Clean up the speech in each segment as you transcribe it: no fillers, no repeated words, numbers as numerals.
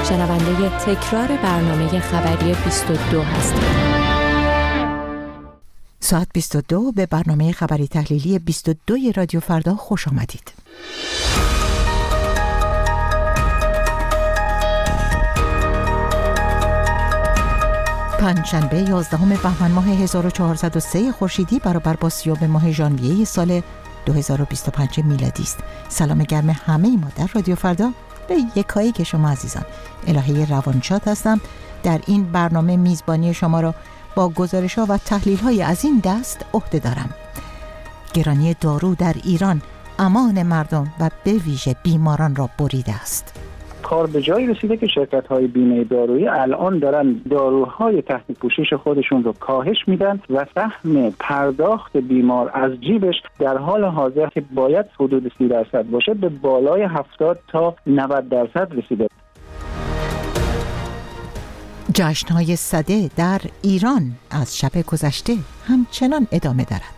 شنونده تکرار برنامه خبری 22 هستید. ساعت 22 به برنامه خبری تحلیلی 22 رادیو فردا خوش آمدید. پنجشنبه 11 بهمن ماه 1403 خورشیدی برابر با 30 ماه ژانویه سال 2025 میلادی است. سلام گرم همه ما در رادیو فردا به یکایی که شما عزیزان. الهه روانشاد هستم. در این برنامه میزبانی شما را با گزارش‌ها و تحلیل‌های از این دست عهده دارم. گرانی دارو در ایران امان مردم و به ویژه بیماران را بریده است. کار به جایی رسیده که شرکت‌های بیمه دارویی الان دارن داروهای تحت پوشش خودشون رو کاهش میدن و سهم پرداخت بیمار از جیبش در حال حاضر که باید حدود 30% باشه به بالای 70 تا 90% رسیده. جشن‌های سده در ایران از شب گذشته همچنان ادامه دارد.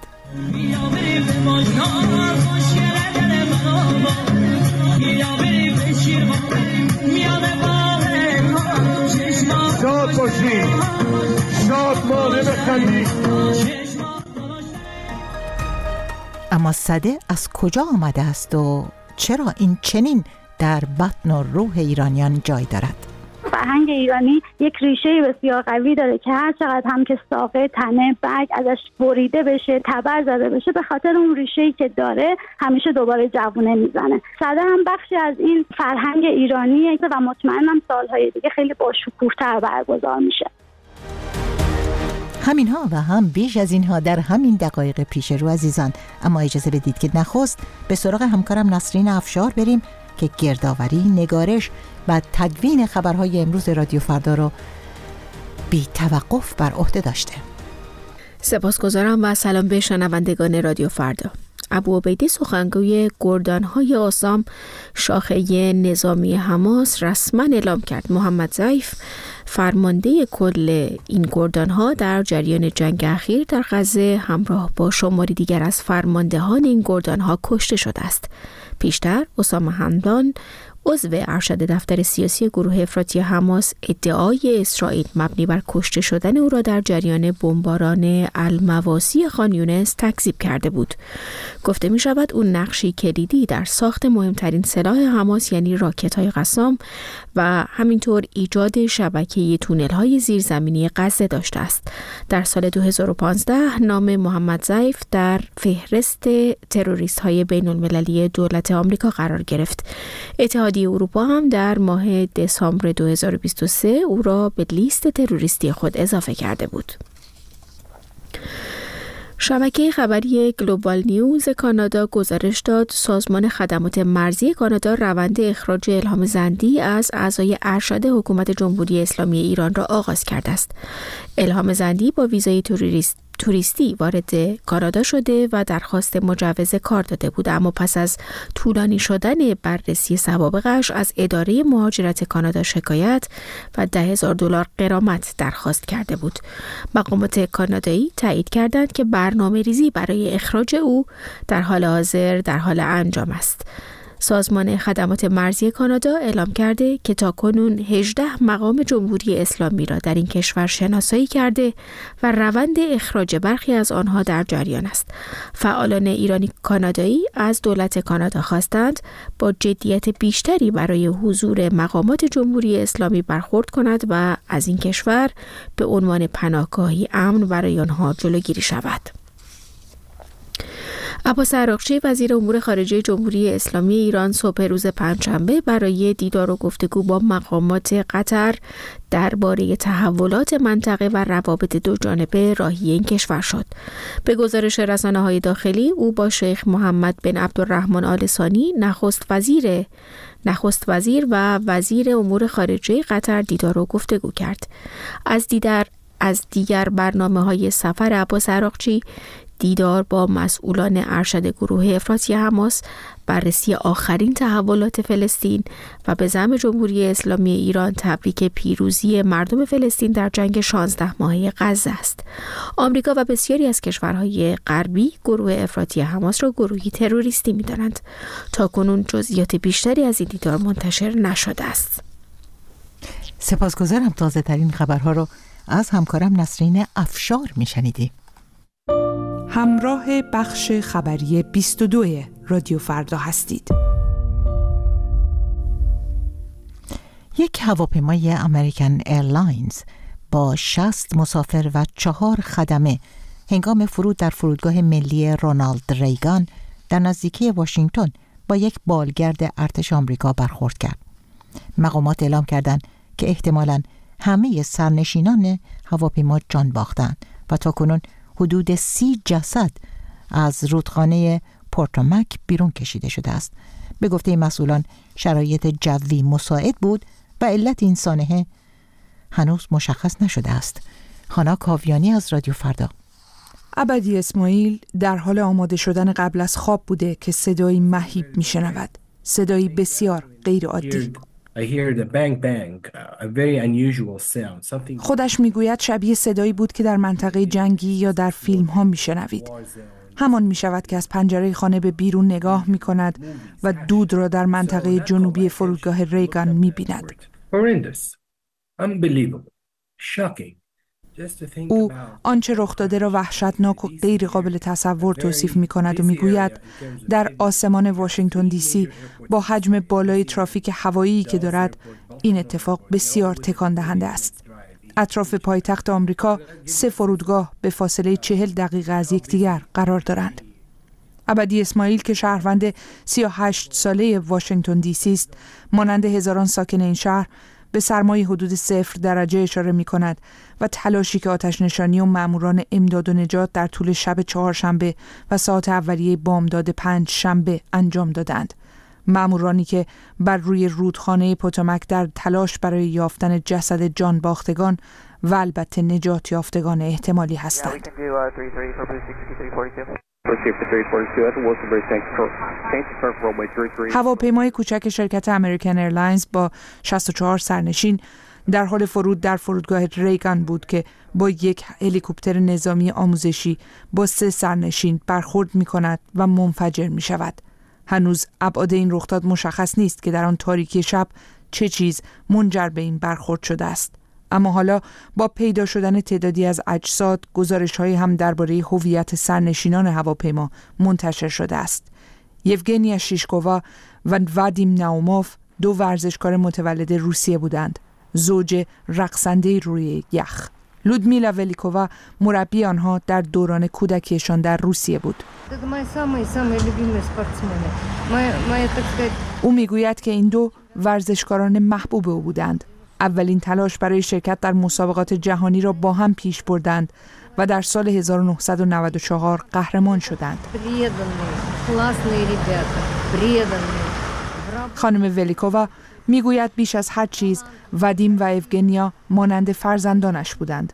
شاد باشید، شاد مانه بخندید. اما سده از کجا آمده است و چرا این چنین در بطن و روح ایرانیان جای دارد؟ فرهنگ ایرانی یک ریشه بسیار قوی داره که هر چقدر هم که ساقه، تنه، برگ ازش بریده بشه، تبر زده بشه، به خاطر اون ریشه‌ای که داره همیشه دوباره جوونه میزنه. سده هم بخشی از این فرهنگ ایرانیه و مطمئنم سالهای دیگه خیلی باشکوه‌تر برگزار میشه. همینها و هم بیش از اینها در همین دقایق پیش رو عزیزان. اما اجازه بدید که نخست به سراغ همکارم نسرین افشار بریم که گردآوری، نگارش و تدوین خبرهای امروز رادیو فردا را بی توقف بر عهده داشته. سپاسگزارم و سلام به شنوندگان رادیو فردا. ابوعبیده سخنگوی گردانهای آسام شاخه نظامی حماس رسما اعلام کرد محمد ضعیف فرمانده کل این گردانها در جریان جنگ اخیر در غزه همراه با شماری دیگر از فرماندهان این گردانها کشته شده است. پیشتر اسامه همدان عضو ارشد دفتر سیاسی گروه افراطی حماس ادعای اسرائیل مبنی بر کشته شدن او را در جریان بمباران المواسی خان یونس تکذیب کرده بود. گفته می شود او نقشی کلیدی در ساخت مهمترین سلاح حماس یعنی راکت‌های قسام و همینطور ایجاد شبکه تونل‌های زیرزمینی غزه داشته است. در سال 2015 نام محمد ضعیف در فهرست تروریست‌های بین‌المللی دولت آمریکا قرار گرفت. اتحادیه اروپا هم در ماه دسامبر 2023 او را به لیست تروریستی خود اضافه کرده بود. شبکه خبری گلوبال نیوز کانادا گزارش داد سازمان خدمات مرزی کانادا روند اخراج الهام زندی از اعضای ارشد حکومت جمهوری اسلامی ایران را آغاز کرده است. الهام زندی با ویزای توریستی وارد کانادا شده و درخواست مجوز کار داده بود، اما پس از طولانی شدن بررسی سوابقش از اداره مهاجرت کانادا شکایت و $10,000 غرامت درخواست کرده بود. مقامات کانادایی تایید کردند که برنامه ریزی برای اخراج او در حال حاضر در حال انجام است. سازمان خدمات مرزی کانادا اعلام کرده که تاکنون 18 مقام جمهوری اسلامی را در این کشور شناسایی کرده و روند اخراج برخی از آنها در جریان است. فعالان ایرانی کانادایی از دولت کانادا خواستند با جدیت بیشتری برای حضور مقامات جمهوری اسلامی برخورد کند و از این کشور به عنوان پناهگاهی امن برای آنها جلوگیری شود. عباس عراقچی وزیر امور خارجه جمهوری اسلامی ایران صبح روز پنجشنبه برای دیدار و گفتگو با مقامات قطر درباره تحولات منطقه و روابط دوجانبه راهی این کشور شد. به گزارش رسانه‌های داخلی او با شیخ محمد بن عبدالرحمن آل ثانی نخست وزیر و وزیر امور خارجه قطر دیدار و گفتگو کرد. از دیگر برنامه‌های سفر عباس عراقچی دیدار با مسئولان ارشد گروه افراطی حماس، بررسی آخرین تحولات فلسطین و به زعم جمهوری اسلامی ایران تبریک پیروزی مردم فلسطین در جنگ 16 ماهه غزه است. آمریکا و بسیاری از کشورهای غربی گروه افراطی حماس را گروهی تروریستی می‌دانند. تاکنون جزئیات بیشتری از این دیدار منتشر نشده است. سپاسگزارم. تازه ترین خبرها رو از همکارم نسرین افشار میشنیدیم. همراه بخش خبری 22 رادیو فردا هستید. یک هواپیمای امریکن ایرلاینز با 60 مسافر و 4 خدمه هنگام فرود در فرودگاه ملی رونالد ریگان در نزدیکی واشنگتن با یک بالگرد ارتش آمریکا برخورد کرد. مقامات اعلام کردند که احتمالاً همه سرنشینان هواپیما جان باختند و تاکنون حدود 30 جسد از رودخانه پورتومک بیرون کشیده شده است. به گفته مسئولان شرایط جوی مساعد بود و علت این سانحه هنوز مشخص نشده است. خانا کاویانی از رادیو فردا. ابدی اسماعیل در حال آماده شدن قبل از خواب بوده که صدایی مهیب میشنود، صدایی بسیار غیر عادی. خودش میگوید شبیه صدایی بود که در منطقه جنگی یا در فیلم ها میشنوید. همان میشود که از پنجره خانه به بیرون نگاه میکند و دود را در منطقه جنوبی فرودگاه ریگان میبیند. او آنچه رخ داده را وحشتناک و غیر قابل تصور توصیف می کند و می گوید در آسمان واشنگتن دی سی با حجم بالای ترافیک هوایی که دارد این اتفاق بسیار تکان دهنده است. اطراف پایتخت آمریکا 3 فرودگاه به فاصله 40 دقیقه از یکدیگر قرار دارند. ابدی اسماعیل که شهروند 38 ساله واشنگتن دی سی است، مانند هزاران ساکن این شهر به سرمای حدود 0 درجه اشاره می کند و تلاشی که آتش نشانی و ماموران امداد و نجات در طول شب 4 شنبه و ساعت اولیه بامداد 5 شنبه انجام دادند. مامورانی که بر روی رودخانه پوتومک در تلاش برای یافتن جسد جان باختگان و البته نجات یافتگان احتمالی هستند. هواپیمای کوچک شرکت امریکن ایرلاینز با 64 سرنشین در حال فرود در فرودگاه ریگان بود که با یک هلیکوپتر نظامی آموزشی با 3 سرنشین برخورد می کند و منفجر می شود. هنوز ابعاد این رخداد مشخص نیست که در آن تاریکی شب چه چیز منجر به این برخورد شده است. اما حالا با پیدا شدن تعدادی از اجساد، گزارش‌هایی هم درباره هویت سرنشینان هواپیما منتشر شده است. یوگنیا شیشکووا و وادیم ناوموف 2 ورزشکار متولد روسیه بودند، زوج رقصنده روی یخ. لودمیلا ولیکووا مربی آنها در دوران کودکیشان در روسیه بود. او میگوید که این 2 ورزشکاران محبوب او بودند. اولین تلاش برای شرکت در مسابقات جهانی را با هم پیش بردند و در سال 1994 قهرمان شدند. خانم ولیکووا میگوید بیش از هر چیز وادیم و ایوگنیا مانند فرزندانش بودند.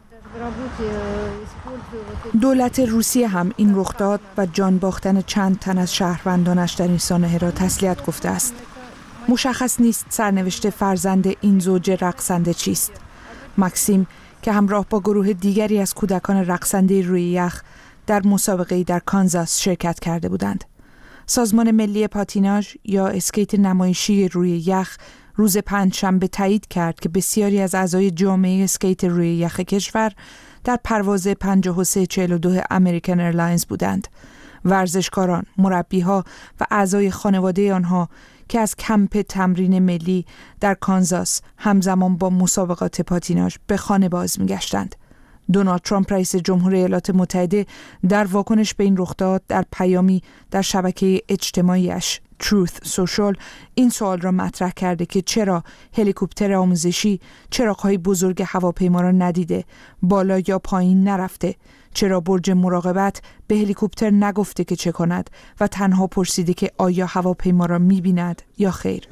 دولت روسیه هم این رخداد و جان باختن چند تن از شهروندانش در این سانحه را تسلیت گفته است. مشخص نیست سرنوشت فرزند این زوج رقصنده چیست. مکسیم که همراه با گروه دیگری از کودکان رقصنده روی یخ در مسابقه‌ای در کانزاس شرکت کرده بودند. سازمان ملی پاتیناژ یا اسکیت نمایشی روی یخ روز 5 شنبه تایید کرد که بسیاری از اعضای جامعه اسکیت روی یخ کشور در پرواز 5342 امریکن ایرلاینز بودند. ورزشکاران، مربی‌ها و اعضای خانواده آنها که از کمپ تمرین ملی در کانزاس همزمان با مسابقات پاتیناژ به خانه باز می‌گشتند. دونالد ترامپ رئیس جمهور ایالات متحده در واکنش به این رخداد در پیامی در شبکه اجتماعیش Truth Social این سوال را مطرح کرده که چرا هلیکوپتر آموزشی چراغ‌های بزرگ هواپیما را ندیده، بالا یا پایین نرفته، چرا برج مراقبت به هلیکوپتر نگفته که چه کند و تنها پرسیده که آیا هواپیما را می‌بیند یا خیر.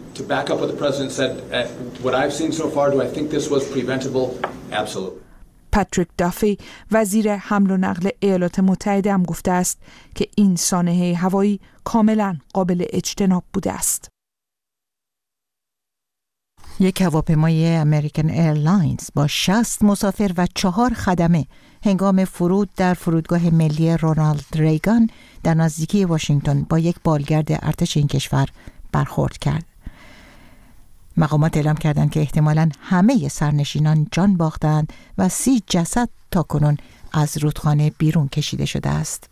پاتریک دافی وزیر حمل و نقل ایالات متحده هم گفته است که این سانحه هوایی کاملا قابل اجتناب بوده است. یک هواپیمای امریکن ایرلاینز با 60 مسافر و 4 خدمه هنگام فرود در فرودگاه ملی رونالد ریگان در نزدیکی واشنگتن با یک بالگرد ارتش این کشور برخورد کرد. مقامات اعلام کردند که احتمالاً همه سرنشینان جان باختند و 30 جسد تاکنون از رودخانه بیرون کشیده شده است.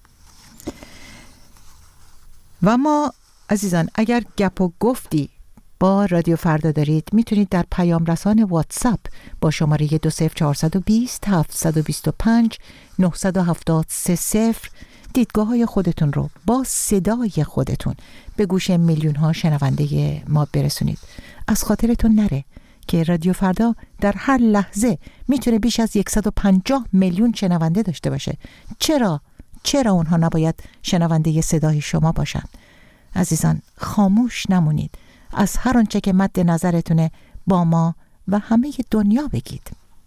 و ما عزیزان اگر گپ و گفتی با رادیو فردا دارید میتونید در پیام رسان واتساپ با شماره 20420 725 970 دیدگاه های خودتون رو با صدای خودتون به گوش میلیون ها شنونده ما برسونید. از خاطرتون نره که رادیو فردا در هر لحظه میتونه بیش از 150 میلیون شنونده داشته باشه. چرا اونها نباید شنونده صدای شما باشن؟ عزیزان خاموش نمونید، از هر آنچه که مد نظرتونه با ما و همه دنیا بگید.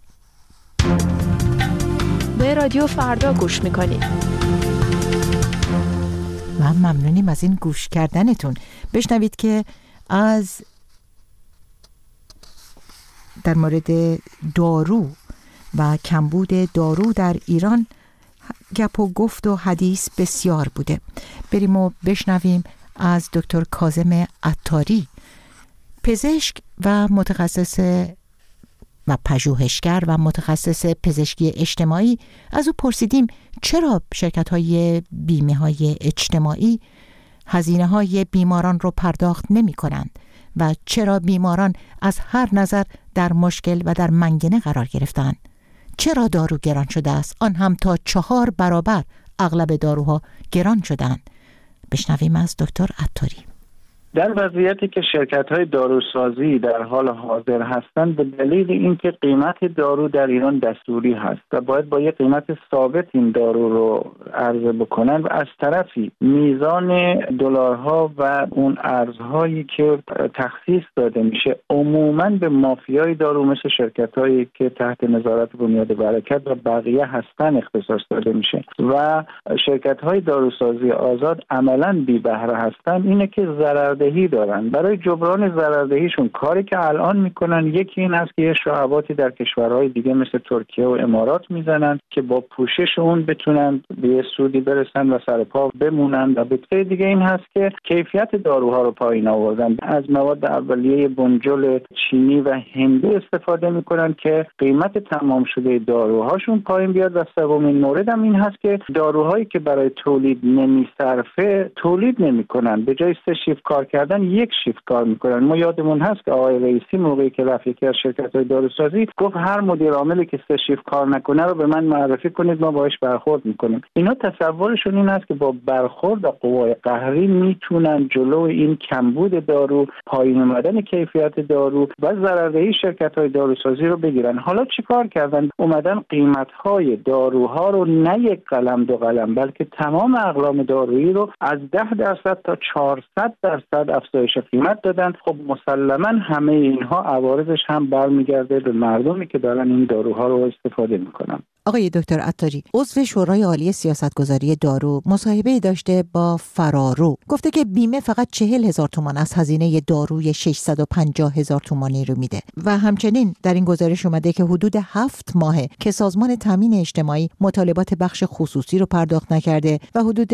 به رادیو فردا گوش میکنید و ممنونیم از این گوش کردنتون. بشنوید که از در مورد دارو و کمبود دارو در ایران گپ و گفت و حدیث بسیار بوده. بریم و بشنویم از دکتر کاظم عطاری، پزشک و متخصص و پژوهشگر و متخصص پزشکی اجتماعی. از او پرسیدیم چرا شرکت‌های بیمه‌های اجتماعی هزینه‌های بیماران رو پرداخت نمی‌کنند و چرا بیماران از هر نظر در مشکل و در منگنه قرار گرفتند. چرا دارو گران شده است، آن هم تا 4 برابر اغلب داروها گران شدند. بشنویم از دکتر عطاری. در وضعیتی که شرکت‌های داروسازی در حال حاضر هستند به دلیل اینکه قیمت دارو در ایران دستوری هست و باید با یک قیمت ثابت این دارو رو عرضه بکنن و از طرفی میزان دلارها و اون ارزهایی که تخصیص داده میشه عموماً به مافیای دارو مثل شرکت‌هایی که تحت نظارت بنیاد برکت و بقیه هستن اختصاص داده میشه و شرکت‌های داروسازی آزاد عملاً بی بهره هستن. اینه که ضرر دارن. برای جبران ضرردهیشون کاری که الان میکنن یکی این است که یه شعباتی در کشورهای دیگه مثل ترکیه و امارات میزنن که با پوشش اون بتونن به یه سودی برسن و سر پا بمونن. و بطریق دیگه این هست که کیفیت داروها رو پایین آوردن، از مواد اولیه بنجل چینی و هندی استفاده میکنن که قیمت تمام شده داروهاشون پایین بیاد. و سومین مورد هم این هست که داروهایی که برای تولید نمیصرفه تولید نمیکنن، به جای 3 شیفت کار کردن 1 شیفت کار میکنن. ما یادمون هست که آقای رئیسی موقعی که رفت یکی از شرکت‌های داروسازی گفت هر مدیر عاملی که 3 شیفت کار نکنه رو به من معرفی کنید، ما باهاش برخورد میکنیم. اینا تصورشون این است که با برخورد و قوای قهری میتونن جلو این کمبود دارو، پایین اومدن کیفیت دارو و ضرردهی شرکت‌های داروسازی رو بگیرن. حالا چیکار کردن؟ اومدن قیمت‌های داروها رو نه 1 قلم 2 قلم بلکه تمام اقلام دارویی رو از 10% تا 400% افزایش قیمت دادن. خب مسلما همه اینها عوارضش هم برمیگرده به مردمی که دارن این داروها رو استفاده میکنن. آقای دکتر عطاری، عضو شورای عالی سیاستگذاری دارو، مصاحبه داشته با فرارو. گفته که بیمه فقط 40,000 تومان از هزینه داروی 650,000 تومانی رو میده و همچنین در این گزارش اومده که حدود 7 ماهه که سازمان تامین اجتماعی مطالبات بخش خصوصی رو پرداخت نکرده و حدود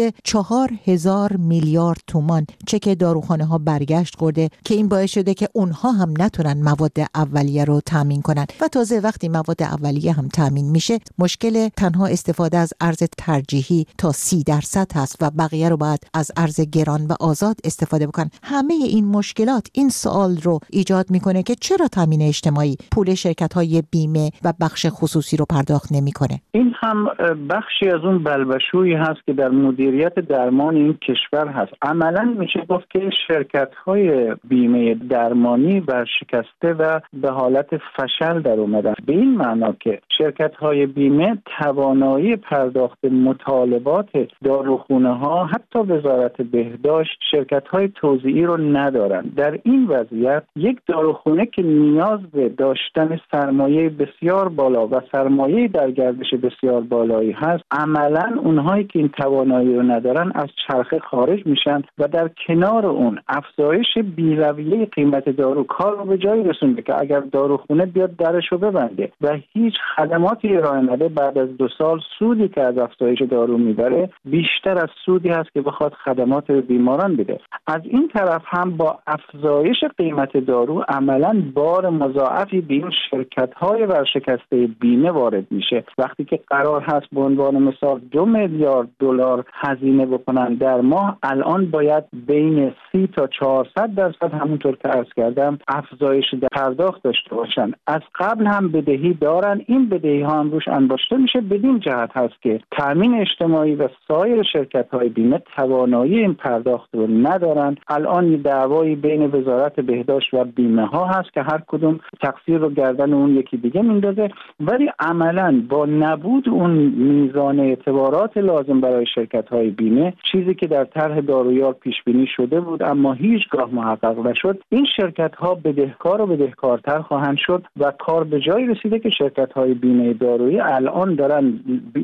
4,000 میلیارد تومان چک داروخانه ها برگشت خورده که این باعث شده که اونها هم نتونن مواد اولیه رو تامین کنن و تازه وقتی مواد اولیه هم تامین میشه مشکل تنها استفاده از ارز ترجیحی تا 30% هست و بقیه رو باید از ارز گران و آزاد استفاده بکن. همه این مشکلات این سوال رو ایجاد میکنه که چرا تامین اجتماعی پول شرکت‌های بیمه و بخش خصوصی رو پرداخت نمیکنه؟ این هم بخشی از اون بلبشویی هست که در مدیریت درمان این کشور هست. عملاً میشه گفت که شرکت‌های بیمه درمانی ورشکسته و به حالت فشل در اومدن، به این معنا که شرکت‌های بیمه توانایی پرداخت مطالبات داروخونه ها، حتی وزارت بهداشت، شرکت‌های توزیعی رو ندارن. در این وضعیت یک داروخونه که نیاز به داشتن سرمایه بسیار بالا و سرمایه در گردش بسیار بالایی هست، عملاً اونهایی که این توانایی رو ندارن از چرخه خارج میشن و در کنار اون افزایش بی‌رویه قیمت دارو کار رو به جایی رسونده که اگر داروخونه بیاد درش رو ببنده و هیچ خدماتی ارائه نده خانواده بعد از 2 سال سودی که از افزایش دارو میبره بیشتر از سودی هست که بخواد خدمات به بیماران بده. از این طرف هم با افزایش قیمت دارو عملاً بار مضاعفی به این شرکت‌های ورشکسته بیمه وارد میشه. وقتی که قرار هست به عنوان مثال 2 میلیارد دلار هزینه بکنن در ماه، الان باید بین 30 تا 400% همونطور که عرض کردم افزایش پرداخت داشته باشن. از قبل هم بدهی دارن، این بدهی ها هم روش انباشته میشه. بدین جهت هست که تامین اجتماعی و سایر شرکت‌های بیمه توانایی این پرداخت رو ندارن. الان دعوایی بین وزارت بهداشت و بیمه ها هست که هر کدوم تقصیر رو گردن اون یکی دیگه میندازه، ولی عملاً با نبود اون میزان اعتبارات لازم برای شرکت‌های بیمه، چیزی که در طرح دارویار پیش بینی شده بود اما هیچگاه محقق نشد، این شرکت‌ها بدهکار و بدهکارتر خواهند شد و کار به جایی رسیده که شرکت‌های بیمه دارویی الان دارن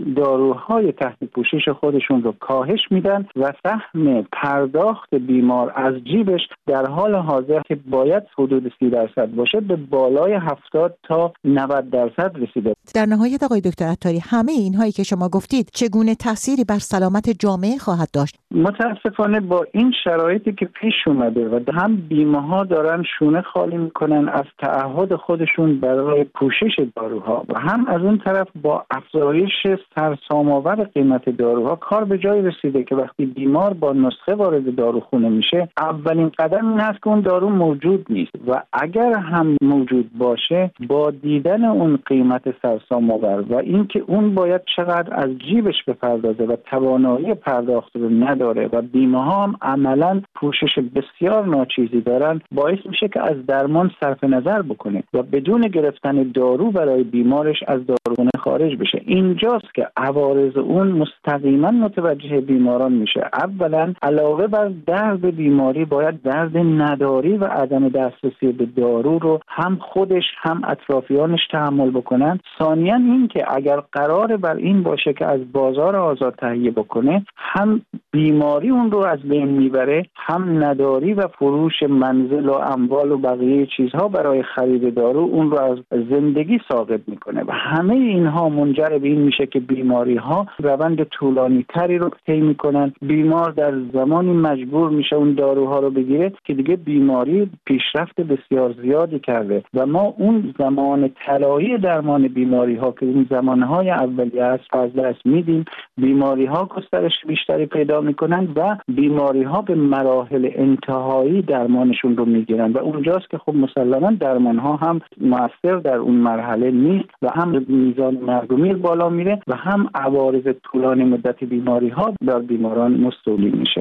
داروهای تحت پوشش خودشون رو کاهش میدن و سهم پرداخت بیمار از جیبش در حال حاضر که باید حدود 30% باشه به بالای 70 تا 90% رسیده. در نهایت آقای دکتر عطاری، همه اینهایی که شما گفتید چگونه تأثیری بر سلامت جامعه خواهد داشت؟ متاسفانه با این شرایطی که پیش اومده و هم بیمه ها دارن شونه خالی میکنن از تعهد خودشون برای پوشش داروها و هم از اون طرف با افزایش سرسام‌آور قیمت داروها کار به جایی رسیده که وقتی بیمار با نسخه وارد داروخونه میشه، اولین قدم این هست که اون دارو موجود نیست و اگر هم موجود باشه با دیدن اون قیمت سرسام‌آور و اینکه اون باید چقدر از جیبش بپردازه و توانایی پرداخت رو نداره و بیمه ها هم عملاً پوشش بسیار ناچیزی دارن، باعث میشه که از درمان صرف نظر بکنه و بدون گرفتن دارو برای بیمارش از داروخونه خارج بشه. اینجاست که عوارض اون مستقیما متوجه بیماران میشه. اولا علاوه بر درد بیماری باید درد نداری و عدم دسترسی به دارو رو هم خودش هم اطرافیانش تحمل بکنن. ثانیاً این که اگر قرار بر این باشه که از بازار آزاد تهیه بکنه، هم بیماری اون رو از بین میبره، هم نداری و فروش منزل و اموال و بقیه چیزها برای خرید دارو اون رو از زندگی ساقط میکنه و همه اینها منجر به این میشه که بیماری ها روند طولانی تری رو طی میکنن. بیمار در زمانی مجبور میشه اون داروها رو بگیره که دیگه بیماری پیشرفت بسیار زیادی کرده و ما اون زمان طلایی درمان بیماری ها که این زمانهای اولیه است از دست میدیم. بیماری ها گسترش بیشتری پیدا میکنن و بیماری ها به مراحل انتهایی درمانشون رو میگیرن و اونجاست که خب مسلماً درمان ها هم مؤثر در اون مرحله نیست و هم میزان مرگ و میر بالا میره و هم عوارض طولانی مدت بیماری ها در بیماران مستولی میشه.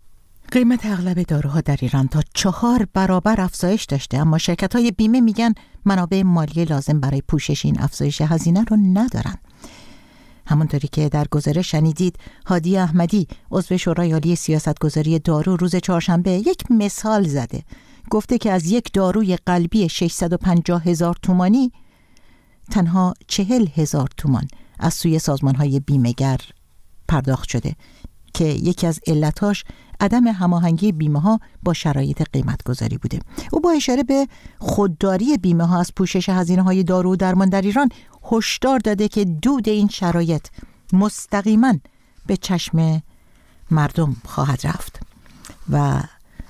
قیمت اغلب داروها در ایران تا 4 برابر افزایش داشته، اما شرکت‌های بیمه میگن منابع مالی لازم برای پوشش این افزایش هزینه رو ندارن. همونطوری که در گزارش شنیدید، هادی احمدی عضو شورای عالی سیاستگذاری دارو روز چهارشنبه یک مثال زده. گفته که از یک داروی قلبی 650,000 تومانی تنها 40,000 تومان از سوی سازمان‌های بیمه‌گر پرداخت شده که یکی از علتاش عدم هماهنگی بیمه ها با شرایط قیمت گذاری بوده. او با اشاره به خودداری بیمه ها از پوشش هزینه های دارو و درمان در ایران هشدار داده که دود این شرایط مستقیما به چشم مردم خواهد رفت و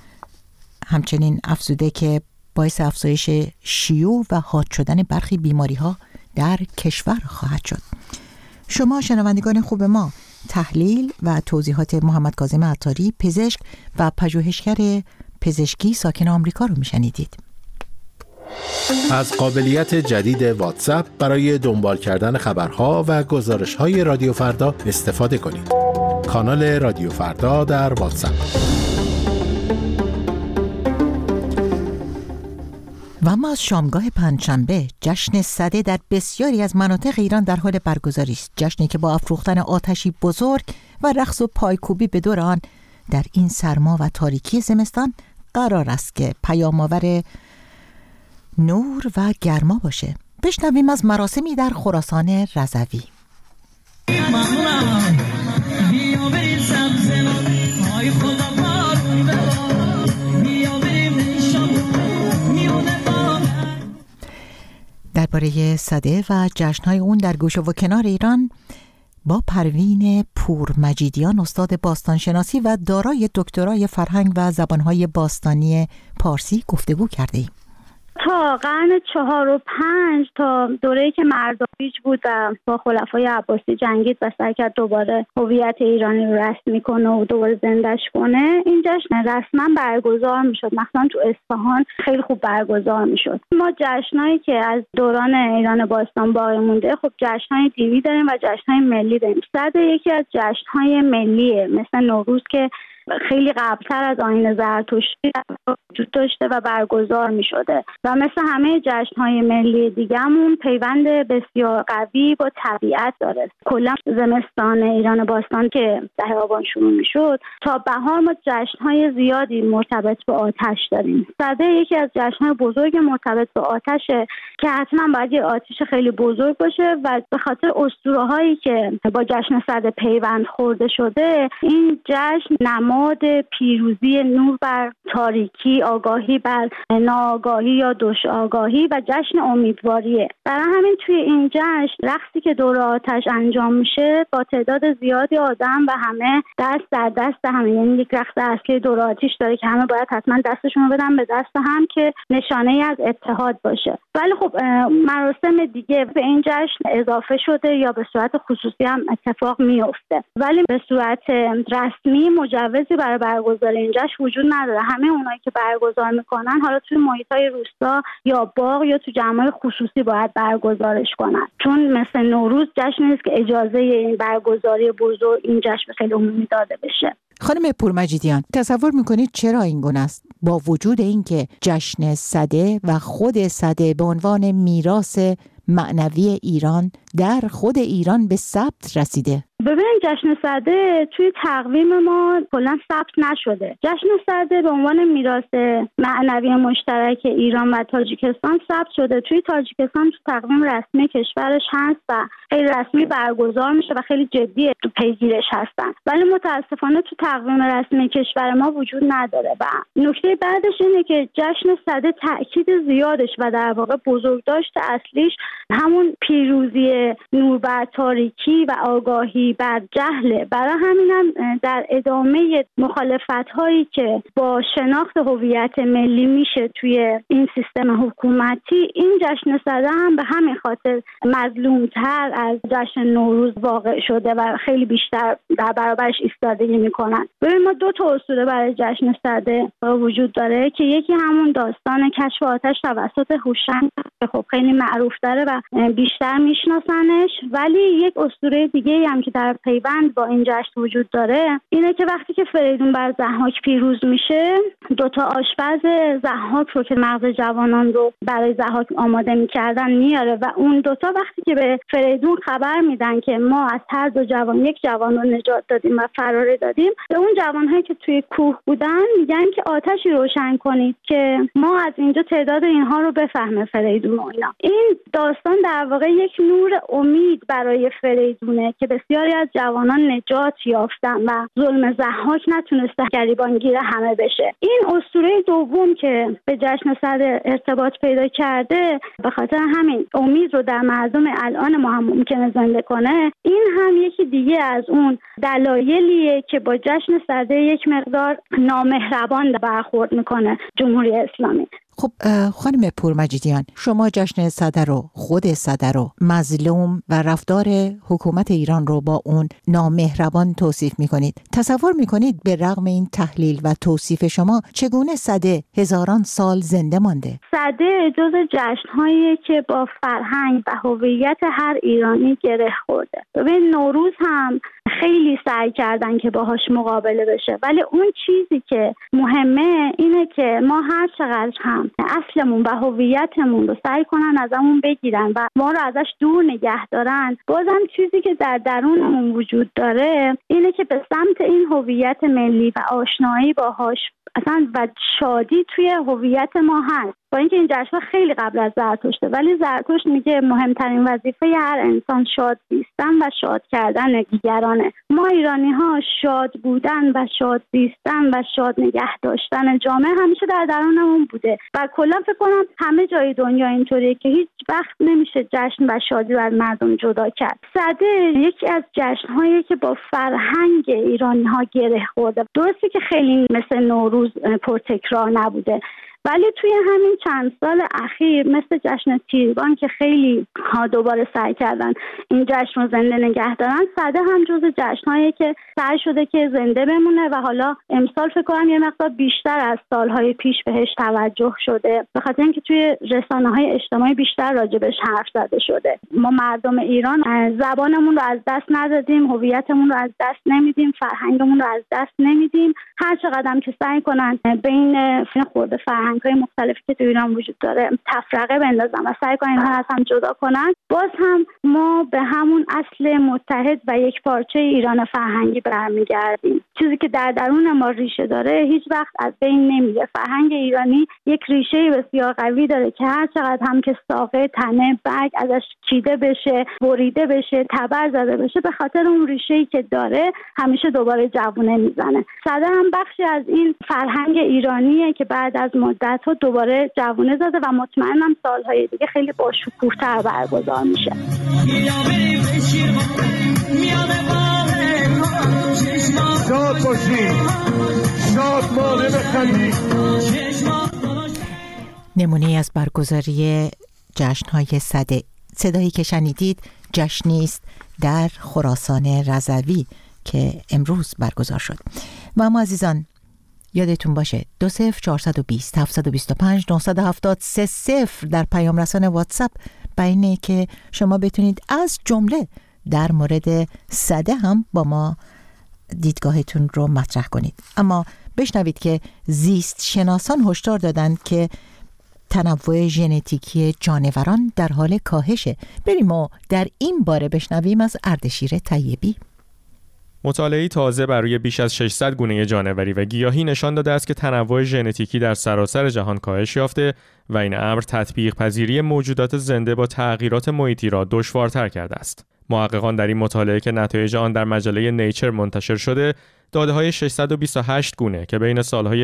همچنین افزوده که باعث افزایش شیوع و حاد شدن برخی بیماری ها در کشور خواهد شد. شما شنوندگان خوب ما، تحلیل و توضیحات محمد کاظم عطاری، پزشک و پژوهشگر پزشکی ساکن آمریکا رو میشنیدید. از قابلیت جدید واتساپ برای دنبال کردن خبرها و گزارش‌های رادیو فردا استفاده کنید. کانال رادیو فردا در واتساپ. و اما از شامگاه پنجشنبه، جشن سده در بسیاری از مناطق ایران در حال برگزاری است. جشنی که با افروختن آتشی بزرگ و رقص و پایکوبی به دور آن در این سرما و تاریکی زمستان قرار است که پیام‌آور نور و گرما باشه. بشنویم از مراسمی در خراسان رضوی. درباره سده و جشن‌های اون در گوشه و کنار ایران با پروین پورمجیدیان، استاد باستانشناسی و دارای دکترای فرهنگ و زبانهای باستانی پارسی گفتگو کرده ایم. تا قرن 4 و 5 تا دوره‌ای که مردابیج بود و با خلفای عباسی جنگید و سعی کرد دوباره هویت ایرانی رو رسمی کنه و دوباره زنده‌اش کنه، این جشن رسما برگزار میشد. مثلا تو اصفهان خیلی خوب برگزار میشد. ما جشنایی که از دوران ایران باستان باقی مونده، خب جشن‌های دیوی داریم و جشن‌های ملی داریم. سده یکی از جشن‌های ملیه، مثل نوروز که خیلی قبلتر از آیین زرتشتی وجود داشته و برگزار می شده و مثل همه جشن‌های ملی دیگه‌مون پیوند بسیار قوی با طبیعت داره. کلا زمستان ایران باستان که ده آبان شروع می شد تا بهار ما جشن‌های زیادی مرتبط به آتش داریم. سده یکی از جشن‌های بزرگ مرتبط به آتشه که حتما باید یه آتش خیلی بزرگ باشه و به خاطر اسطوره‌هایی که با جشن سده پیوند خورده شده، این جشن نماد پیروزی نور بر تاریکی، آگاهی بر ناآگاهی یا دوش آگاهی و جشن امیدواریه. برای همین توی این جشن رقصی که دور آتش انجام میشه با تعداد زیادی آدم و همه دست در دست همه، یعنی یک رقص اصلی دور آتش داره که همه باید حتما دستشون رو بدن به دست هم که نشانه ای از اتحاد باشه. ولی خب مراسم دیگه به این جشن اضافه شده یا به صورت خصوصی هم اتفاق میفته، ولی به صورت رسمی مجوزی برای برگزاری این جشن وجود نداره. همه اونایی که برگزار میکنن حالا توی محیطای روستا یا باغ یا تو جمع‌های خصوصی باید برگزارش کنن، چون مثل نوروز جشن نیست که اجازه این برگزاری بزرگ این جشن خیلی عمومی داده بشه. خانم پورمجیدیان، تصور میکنید چرا این گونه است با وجود اینکه جشن سده و خود سده به عنوان میراث معنوی ایران در خود ایران به ثبت رسیده؟ ببینید جشن سده توی تقویم ما کلا ثبت نشده. جشن سده به عنوان میراث معنوی مشترک ایران و تاجیکستان ثبت شده. توی تاجیکستان تو تقویم رسمی کشورش هست و خیلی رسمی برگزار میشه و خیلی جدی تو پیگیرش هستن، ولی متاسفانه تو تقویم رسمی کشور ما وجود نداره. و نکته بعدش اینه که جشن سده تاکید زیادش و در واقع بزرگداشت اصلیش همون پیروزی نور بر تاریکی و آگاهی بر جهله. برای همینم در ادامه مخالفت‌هایی که با شناخت هویت ملی میشه توی این سیستم حکومتی، این جشن سده هم به همین خاطر مظلوم‌تر از جشن نوروز واقع شده و خیلی بیشتر در برابرش ایستادگی میکنن. ببین ما 2 تا اسطوره برای جشن سده وجود داره که یکی همون داستان کشف آتش توسط هوشنگ که خب خیلی معروف داره و بیشتر میشناسنش، ولی یک اسطوره دیگه هم که در پیوند با این جشن وجود داره اینه که وقتی که فریدون بر ضحاک پیروز میشه، 2 تا آشپز ضحاک رو که مغز جوانان رو برای ضحاک آماده میکردن میاره و اون 2 تا وقتی که به فریدون خبر میدن که ما از هر 2 جوان یک جوان رو نجات دادیم و فرار دادیم، به اون جوانهایی که توی کوه بودن میگن که آتشی روشن کنید که ما از اینجا تعداد اینها رو بفهمه فریدون و اینا. این داستان در واقع یک نور امید برای فریدونه که بسیاری از جوانان نجات یافتن و ظلم ضحاک نتونسته گریبانگیر همه بشه. این اسطوره دوم که به جشن سده ارتباط پیدا کرده به خاطر همین امید رو در مردم الان ما هم ممکنه زنده کنه، این هم یکی دیگه از اون دلایلیه که با جشن سده یک مقدار نامهربان برخورد میکنه جمهوری اسلامی. خب خانم پورمجیدیان، شما جشن سده رو، خود سده رو مظلوم و رفتار حکومت ایران رو با اون نامهربان توصیف میکنید. تصور میکنید به رغم این تحلیل و توصیف شما چگونه سده هزاران سال زنده مانده؟ سده جز جشن‌هایی که با فرهنگ و هویت هر ایرانی گره خورده. ببین نوروز هم خیلی سعی کردن که باهاش مقابله بشه، ولی اون چیزی که مهمه اینه که ما هر چقدر هم اصلمون و هویتمون رو سعی کنن ازمون بگیرن و ما رو ازش دور نگه دارن، بازم چیزی که در درونمون وجود داره اینه که به سمت این هویت ملی و آشنایی باهاش اصلا و شادی توی هویت ما هست. با اینکه این جشن‌ها خیلی قبل از زرتشته، ولی زرتشت میگه مهمترین وظیفه هر انسان شاد زیستن و شاد کردن دیگرانه. ما ایرانی‌ها شاد بودن و شاد زیستن و شاد نگه داشتن جامعه همیشه در درونمون بوده و کلا فکر کنم همه جای دنیا اینطوریه که هیچ وقت نمیشه جشن و شادی رو از مردم جدا کرد. سده یکی از جشن‌هایی که با فرهنگ ایرانی‌ها گره خورده. درسته که خیلی مثل نوروز پرتکرار نبوده، ولی توی همین چند سال اخیر مثل جشن تیربان که خیلی ها دوباره سعی کردن این جشن رو زنده نگه دارن، سده هم جز جشن‌هایی که سعی شده که زنده بمونه و حالا امسال فکر کنم یه مقدار بیشتر از سالهای پیش بهش توجه شده، به خاطر اینکه توی رسانه‌های اجتماعی بیشتر راجبش حرف زده شده. ما مردم ایران زبانمون رو از دست ندادیم، هویتمون رو از دست نمیدیم، فرهنگمون رو از دست نمیدیم. هر چقدر که سعی کنن بین خورده فرهنگ‌های مختلفی که تو ایران وجود داره تفرقه بندازن و سعی کنن اینها از هم جدا کنن، باز هم ما به همون اصل متحد و یک پارچه ایران فرهنگی برمیگردیم. چیزی که در درون ما ریشه داره هیچ وقت از بین نمیره. فرهنگ ایرانی یک ریشه بسیار قوی داره که هر چقدر هم که ساقه، تنه، برگ ازش چیده بشه، بریده بشه، تبر زده بشه، به خاطر اون ریشه‌ای که داره همیشه دوباره جوونه میزنه. سده هم بخشی از این فرهنگ ایرانیه که بعد از مدت ها دوباره جوونه زده و مطمئنم سالهای دیگه خیلی با شکوه‌تر برگزار میشه. شاد باشید، شادمانه بخندید. نمونه از برگزاری جشن‌های سده. صدایی که شنیدید جشنی است در خراسان رضوی که امروز برگزار شد. و اما عزیزان یادتون باشه 20420 725 970 در پیام رسان واتساپ بینه که شما بتونید از جمله در مورد سده هم با ما دیدگاهتون رو مطرح کنید. اما بشنوید که زیست شناسان هشدار دادند که تنوع ژنتیکی جانوران در حال کاهشه. بریم و در این باره بشنویم از اردشیر طیبی. مطالعه‌ای تازه بر روی بیش از 600 گونه جانوری و گیاهی نشان داده است که تنوع ژنتیکی در سراسر جهان کاهش یافته و این امر تطبیق پذیری موجودات زنده با تغییرات محیطی را دشوارتر کرده است. محققان در این مطالعه که نتایج آن در مجله نیچر منتشر شده، داده‌های 628 گونه که بین سالهای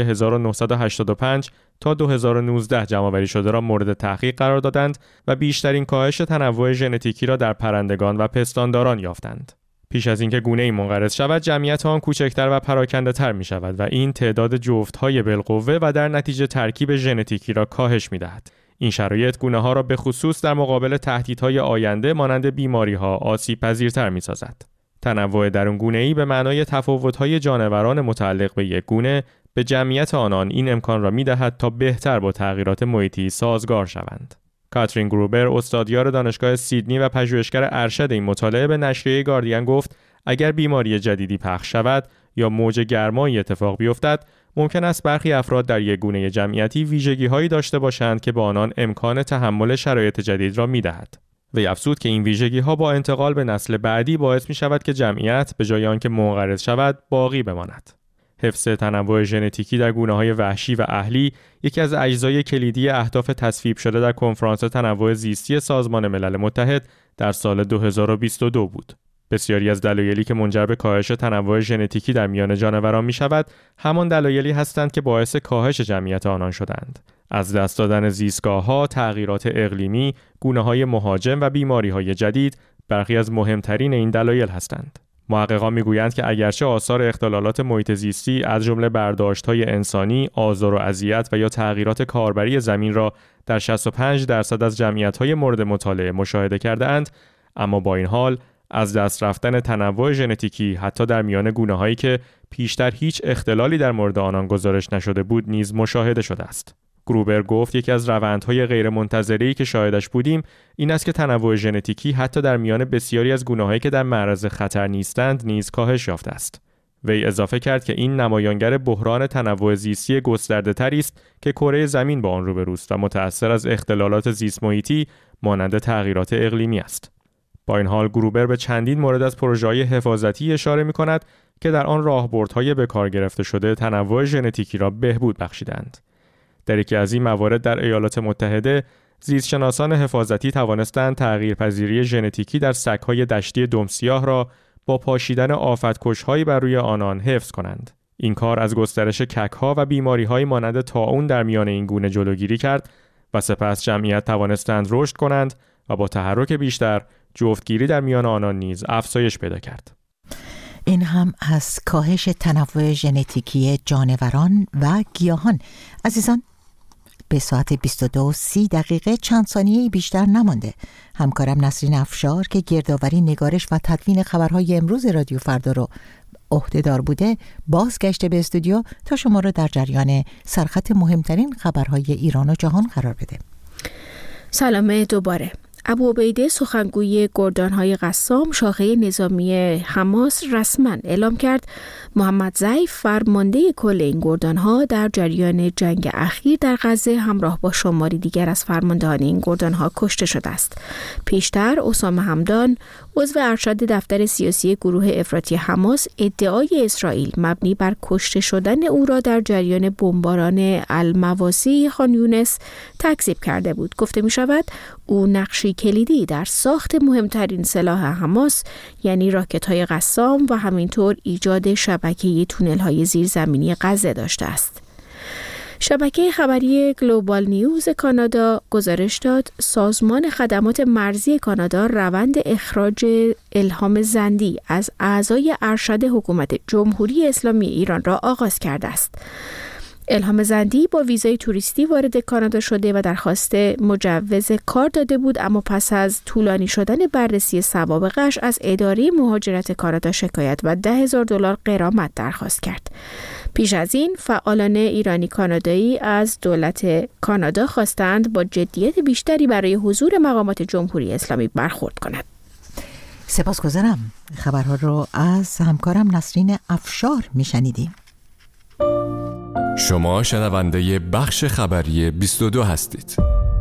1985 تا 2019 جمع‌آوری شده را مورد تحقیق قرار دادند و بیشترین کاهش تنوع ژنتیکی را در پرندگان و پستانداران یافتند. پیش از اینکه گونه‌ای منقرض شود، جمعیت آن کوچکتر و پراکنده‌تر می‌شود و این تعداد جفت‌های بالقوه و در نتیجه ترکیب ژنتیکی را کاهش می‌دهد. این شرایط گونه‌ها را به خصوص در مقابل تهدیدهای آینده مانند بیماری‌ها آسیب‌پذیرتر می‌سازد. تنوع درونگونه‌ای به معنای تفاوت‌های جانوران متعلق به یک گونه به جمعیت آنان این امکان را می‌دهد تا بهتر با تغییرات محیطی سازگار شوند. کاترین گروبر، استادیار دانشگاه سیدنی و پژوهشگر ارشد این مطالعه، به نشریه گاردین گفت اگر بیماری جدیدی پخش شود یا موج گرمایی اتفاق بیفتد، ممکن است برخی افراد در یک گونه جمعیتی ویژگی‌هایی داشته باشند که به آنان امکان تحمل شرایط جدید را می‌دهد. وی افزود که این ویژگی‌ها با انتقال به نسل بعدی باعث می‌شود که جمعیت به جای آنکه منقرض شود، باقی بماند. حفظ تنوع ژنتیکی در گونه‌های وحشی و اهلی یکی از اجزای کلیدی اهداف تصویب شده در کنفرانس تنوع زیستی سازمان ملل متحد در سال 2022 بود. بسیاری از دلایلی که منجر به کاهش تنوع ژنتیکی در میان جانوران می‌شود، همان دلایلی هستند که باعث کاهش جمعیت آنان شدند. از دست دادن زیستگاه‌ها، تغییرات اقلیمی، گونه‌های مهاجم و بیماری‌های جدید برخی از مهمترین این دلایل هستند. محققان میگویند که اگرچه آثار اختلالات محیط زیستی از جمله برداشت‌های انسانی، آزار و اذیت و یا تغییرات کاربری زمین را در 65% از جمعیت‌های مورد مطالعه مشاهده کرده‌اند، اما با این حال از دست رفتن تنوع ژنتیکی حتی در میان گونه‌هایی که پیشتر هیچ اختلالی در مورد آنان گزارش نشده بود نیز مشاهده شده است. گروبر گفت یکی از روندهای غیرمنتظره‌ای که شاهدش بودیم این است که تنوع ژنتیکی حتی در میان بسیاری از گونه‌هایی که در معرض خطر نیستند نیز کاهش یافته است. وی اضافه کرد که این نمایانگر بحران تنوع زیستی گسترده‌تری است که کره زمین با آن روبروست و متأثر از اختلالات زیست محیطی مانند تغییرات اقلیمی است. با این حال گروبر به چندین مورد از پروژه‌های حفاظتی اشاره می‌کند که در آن راهبردهای به کار گرفته شده تنوع ژنتیکی را بهبود بخشیدند. در یکی از این موارد در ایالات متحده زیستشناسان حفاظتی توانستند تغییرپذیری ژنتیکی در سگ‌های دشتی دمسیاه را با پاشیدن آفت‌کش‌هایی بر روی آنان حفظ کنند. این کار از گسترش کک‌ها و بیماری‌های مانند طاعون در میان این گونه جلوگیری کرد و سپس جمعیت توانستند رشد کنند و با تحرک بیشتر جفتگیری در میان آنان نیز افزایش پیدا کرد. این هم از کاهش تنوع ژنتیکی جانوران و گیاهان. عزیزان، به ساعت 22:30 چند ثانیه بیشتر نمانده. همکارم نسرین افشار که گردآوری، نگارش و تدوین خبرهای امروز رادیو فردا رو عهده‌دار بوده، بازگشته به استودیو تا شما رو در جریان سرخط مهمترین خبرهای ایران و جهان قرار بده. سلام دوباره. ابوعبیده سخنگوی گردانهای قسام شاخه نظامی حماس رسما اعلام کرد محمد ضیف فرمانده کل این گردانها در جریان جنگ اخیر در غزه همراه با شماری دیگر از فرماندهان این گردانها کشته شده است. پیشتر اسامه همدان عضو ارشد دفتر سیاسی گروه افراطی حماس ادعای اسرائیل مبنی بر کشته شدن او را در جریان بمباران المواسی خان یونس تکذیب کرده بود. گفته می شود او نقشی کلیدی در ساخت مهمترین سلاح حماس یعنی راکت‌های قسام و همینطور ایجاد شبکه تونل‌های زیرزمینی غزه داشته است. شبکه خبری گلوبال نیوز کانادا گزارش داد سازمان خدمات مرزی کانادا روند اخراج الهام زندی از اعضای ارشد حکومت جمهوری اسلامی ایران را آغاز کرده است. الهام زندی با ویزای توریستی وارد کانادا شده و درخواست مجوز کار داده بود، اما پس از طولانی شدن بررسی سوابقش از اداره مهاجرت کانادا شکایت و $10,000 غرامت درخواست کرد. پیش از این فعالان ایرانی کانادایی از دولت کانادا خواستند با جدیت بیشتری برای حضور مقامات جمهوری اسلامی برخورد کنند. سپاسگزارم. خبرها رو از همکارم نسرین افشار میشنیدیم. شما شنونده بخش خبری 22 هستید.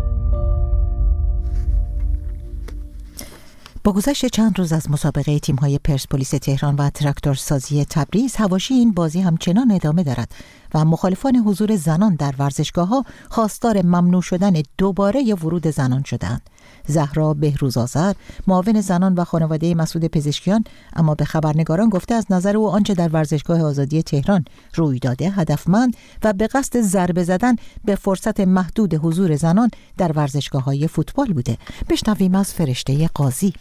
با گذشت چند روز از مسابقه تیم‌های پرسپولیس تهران و تراکتورسازی تبریز، حواشی این بازی همچنان ادامه دارد و مخالفان حضور زنان در ورزشگاه‌ها خواستار ممنوع شدن دوباره ورود زنان شدند. زهرا بهروزآذر، معاون زنان و خانواده مسعود پزشکیان، اما به خبرنگاران گفته از نظر او آنچه در ورزشگاه آزادی تهران روی داده هدفمند و به قصد ضربه زدن به فرصت محدود حضور زنان در ورزشگاه‌های فوتبال بوده. بشنویم از فرشته قاضی.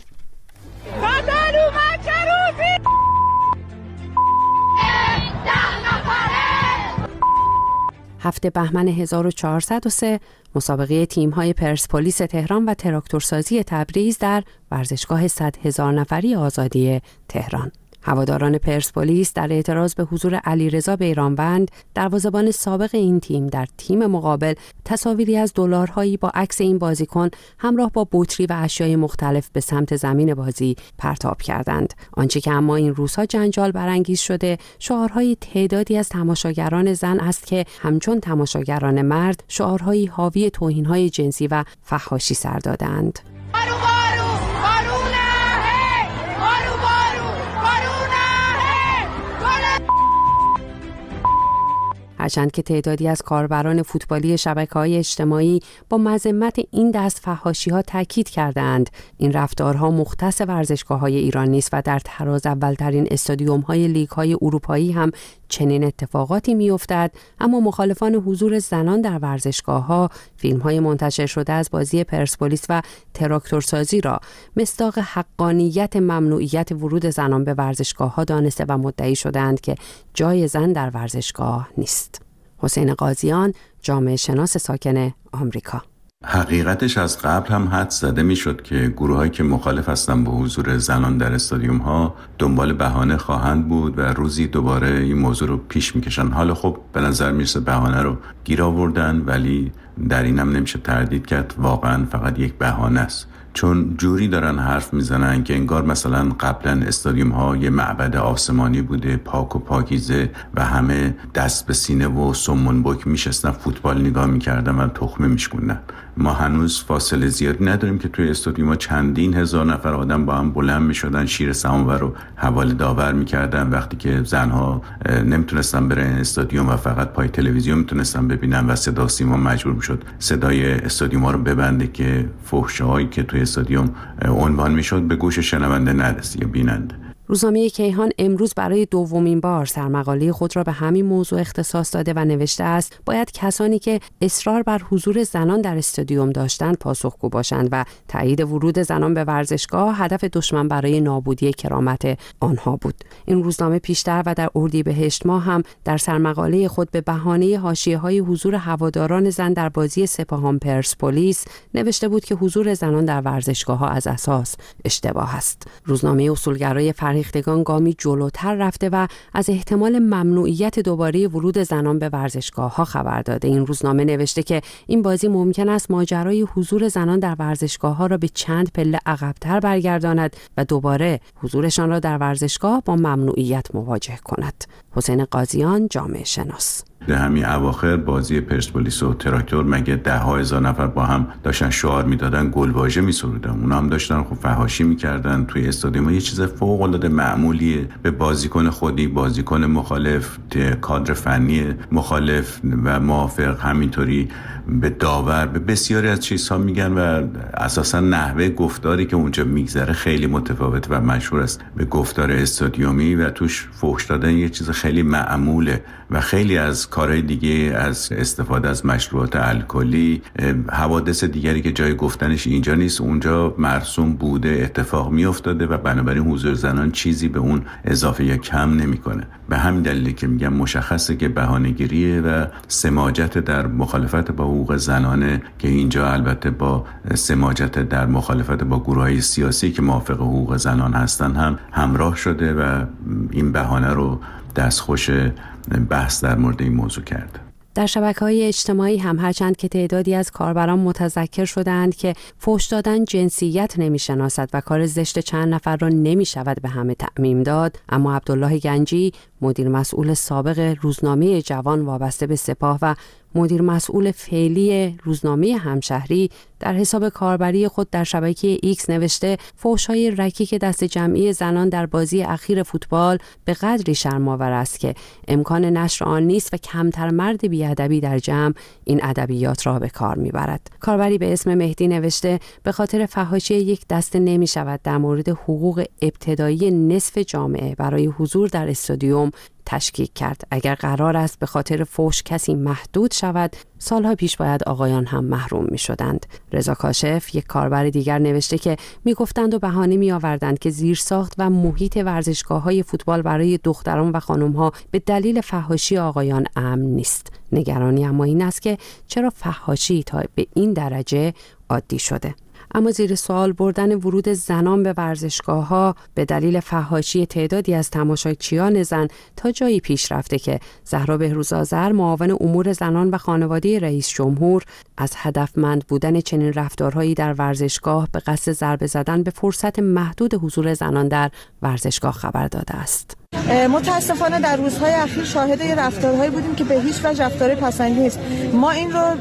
7 بهمن 1403 مسابقه تیم‌های پرسپولیس تهران و تراکتورسازی تبریز در ورزشگاه 100,000 نفری آزادی تهران. هواداران پرسپولیس در اعتراض به حضور علیرضا بیرانوند، دروازه‌بان سابق این تیم، در تیم مقابل تصاویری از دلارهایی با عکس این بازیکن همراه با بطری و اشیاء مختلف به سمت زمین بازی پرتاب کردند. آنچه که اما این روزها جنجال برانگیز شده، شعارهای تعدادی از تماشاگران زن است که همچون تماشاگران مرد شعارهایی حاوی توهین‌های جنسی و فحاشی سر دادند. هرچند که تعدادی از کاربران فوتبالی شبکه‌های اجتماعی با مذمت این دست فحاشی‌ها تاکید کردند این رفتارها مختص ورزشگاه‌های ایران نیست و در تراز اولترین استادیوم‌های لیگ‌های اروپایی هم چنین اتفاقاتی می‌افتد، اما مخالفان حضور زنان در ورزشگاه‌ها فیلم‌های منتشر شده از بازی پرسپولیس و تراکتورسازی را مصداق حقانیت ممنوعیت ورود زنان به ورزشگاه‌ها دانسته و مدعی شدند که جای زن در ورزشگاه نیست. حسین قاضیان، جامعه شناس ساکن آمریکا. حقیقتش از قبل هم حدس زده میشد که گروهایی که مخالف هستن با حضور زنان در استادیوم ها دنبال بهانه خواهند بود و روزی دوباره این موضوع رو پیش میکشن. حالا خب به نظر میرسه بهانه رو گیر آوردن، ولی در این هم نمیشه تردید کرد واقعا فقط یک بهانه است. چون جوری دارن حرف میزنن که انگار مثلا قبلا استادیوم ها یه معبد آسمانی بوده، پاک و پاکیزه و همه دست به سینه و سمون بک میشستن فوتبال نگاه میکردن و تخمه میشکوندن. ما هنوز فاصله زیادی نداریم که توی استادیوم ها چندین هزار نفر آدم با هم بلند میشدن، شیر سماور رو حواله داور میکردن وقتی که زنها نمیتونستن برن استادیوم و فقط پای تلویزیون میتونستن ببینن و صدا سیما مجبور میشد صدای استادیوم ها رو ببنده که فحش‌هایی که توی استادیوم عنوان میشد به گوش شنونده نرسه یا بیننده. روزنامه کیهان امروز برای دومین بار سرمقاله خود را به همین موضوع اختصاص داده و نوشته است باید کسانی که اصرار بر حضور زنان در استادیوم داشتند پاسخگو باشند و تایید ورود زنان به ورزشگاه هدف دشمن برای نابودی کرامت آنها بود. این روزنامه پیشتر و در اردیبهشت ماه هم در سرمقاله خود به بهانه حاشیه‌های حضور هواداران زن در بازی سپاهان پرسپولیس نوشته بود که حضور زنان در ورزشگاه‌ها از اساس اشتباه است. روزنامه اصولگرای ریختگان گامی جلوتر رفته و از احتمال ممنوعیت دوباره ورود زنان به ورزشگاه‌ها خبر داده. این روزنامه نوشته که این بازی ممکن است ماجرای حضور زنان در ورزشگاه‌ها را به چند پله عقب‌تر برگرداند و دوباره حضورشان را در ورزشگاه با ممنوعیت مواجه کند. حسین قاضیان، جامعه شناس. در همین اواخر بازی پرسپولیس و تراکتور مگه 10,000 نفر با هم داشتن شعار میدادن، گلواژه میسرودن، اونا هم داشتن خب فحاشی میکردن توی استادیوم. یه چیز فوق العاده معمولیه به بازیکن خودی، بازیکن مخالف، کادر فنی مخالف و موافق، همینطوری به داور، به بسیاری از چیزها میگن و اساسا نحوه گفتاری که اونجا میگذره خیلی متفاوت و مشهور است به گفتار استادیومی و توش فحش دادن یه چیز خیلی معموله و خیلی از کارهای دیگه، از استفاده از مشروبات الکلی، حوادث دیگری که جای گفتنش اینجا نیست اونجا مرسوم بوده، اتفاق میافتاده و بنابراین حضور زنان چیزی به اون اضافه یا کم نمیکنه. به همین دلیل که میگم مشخصه که بهانه‌گیریه و سماجت در مخالفت با حقوق زنانه که اینجا البته با سماجت در مخالفت با گروه‌های سیاسی که موافق حقوق زنان هستن هم همراه شده و این بهانه رو دستخوش بحث در مورد این موضوع کرد. در شبکه‌های اجتماعی هم هرچند که تعدادی از کاربران متذکر شدند که فحش دادن جنسیت نمی‌شناسد و کار زشت چند نفر را نمی‌شود به همه تعمیم داد، اما عبدالله گنجی، مدیر مسئول سابق روزنامه جوان وابسته به سپاه و مدیر مسئول فعلی روزنامه همشهری، در حساب کاربری خود در شبکه ایکس نوشته فحش‌های رکیک دست جمعی زنان در بازی اخیر فوتبال به قدری شرم‌آور است که امکان نشر آن نیست و کمتر مرد بی‌ادبی در جمع این ادبیات را به کار می‌برد. کاربری به اسم مهدی نوشته به خاطر فحاشی یک دسته نمی‌شود در مورد حقوق ابتدایی نصف جامعه برای حضور در استادیوم تشکیک کرد. اگر قرار است به خاطر فحش کسی محدود شود، سالها پیش باید آقایان هم محروم می شدند. رضا کاشف، یک کاربر دیگر، نوشته که می گفتند و بهانه می آوردند که زیرساخت و محیط ورزشگاه‌های فوتبال برای دختران و خانم‌ها به دلیل فحاشی آقایان امن نیست. نگرانی اما این است که چرا فحاشی تا به این درجه عادی شده. اما زیر سوال بردن ورود زنان به ورزشگاه‌ها به دلیل فحاشی تعدادی از تماشاچیان زن تا جایی پیش رفته که زهرا بهروزآذر، معاون امور زنان و خانواده رئیس جمهور، از هدفمند بودن چنین رفتارهایی در ورزشگاه به قصد ضربه زدن به فرصت محدود حضور زنان در ورزشگاه خبر داده است. متاسفانه در روزهای اخیر شاهد رفتارهایی بودیم که به هیچ وجه رفتار پسندی نیست. ما این رو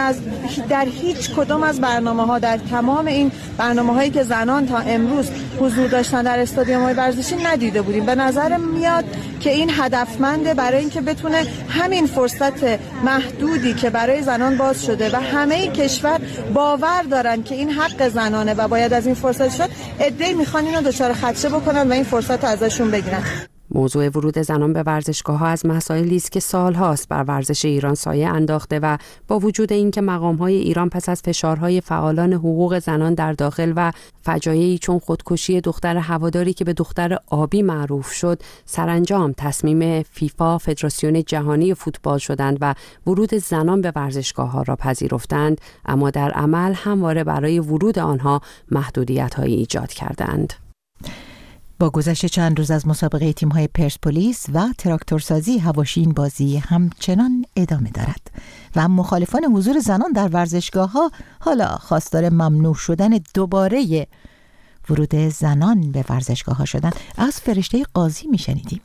در هیچ کدام از برنامه‌ها، در تمام این برنامه‌هایی که زنان تا امروز حضور داشتن در استادیوم‌های ورزشی ندیده بودیم. به نظر میاد که این هدفمنده برای اینکه بتونه همین فرصت محدودی که برای زنان باز شده و همه کشور باور دارن که این حق زنانه و باید از این فرصت شد، عده‌ای میخوان اینو دچار خدشه بکنن و این فرصت رو ازشون بگیرن. موضوع ورود زنان به ورزشگاه‌ها از مسائلی است که سال‌هاست بر ورزش ایران سایه انداخته و با وجود اینکه مقام‌های ایران پس از فشارهای فعالان حقوق زنان در داخل و فجایعی چون خودکشی دختر هواداری که به دختر آبی معروف شد، سرانجام تصمیم فیفا، فدراسیون جهانی فوتبال شدند و ورود زنان به ورزشگاه‌ها را پذیرفتند، اما در عمل همواره برای ورود آنها محدودیت‌هایی ایجاد کردند. با گذشت چند روز از مسابقه تیم‌های پرسپولیس و تراکتورسازی حواشی این بازی همچنان ادامه دارد و مخالفان حضور زنان در ورزشگاه‌ها حالا خواستار ممنوع شدن دوباره ورود زنان به ورزشگاه‌ها شدن. از فرشته قاضی می‌شنیدیم.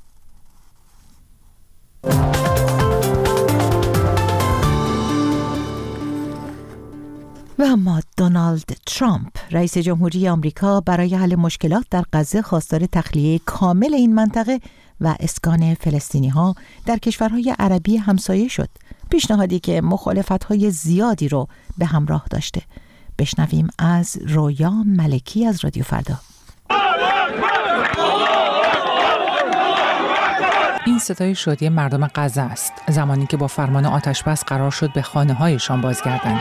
و اما دونالد ترامپ رئیس جمهوری آمریکا برای حل مشکلات در غزه خواستار تخلیه کامل این منطقه و اسکان فلسطینی‌ها در کشورهای عربی همسایه شد، پیشنهادی که مخالفت‌های زیادی رو به همراه داشته. بشنویم از رویا ملکی از رادیو فردا. این صدای شادی مردم غزه است، زمانی که با فرمان آتش‌بس قرار شد به خانه‌هایشان بازگردند.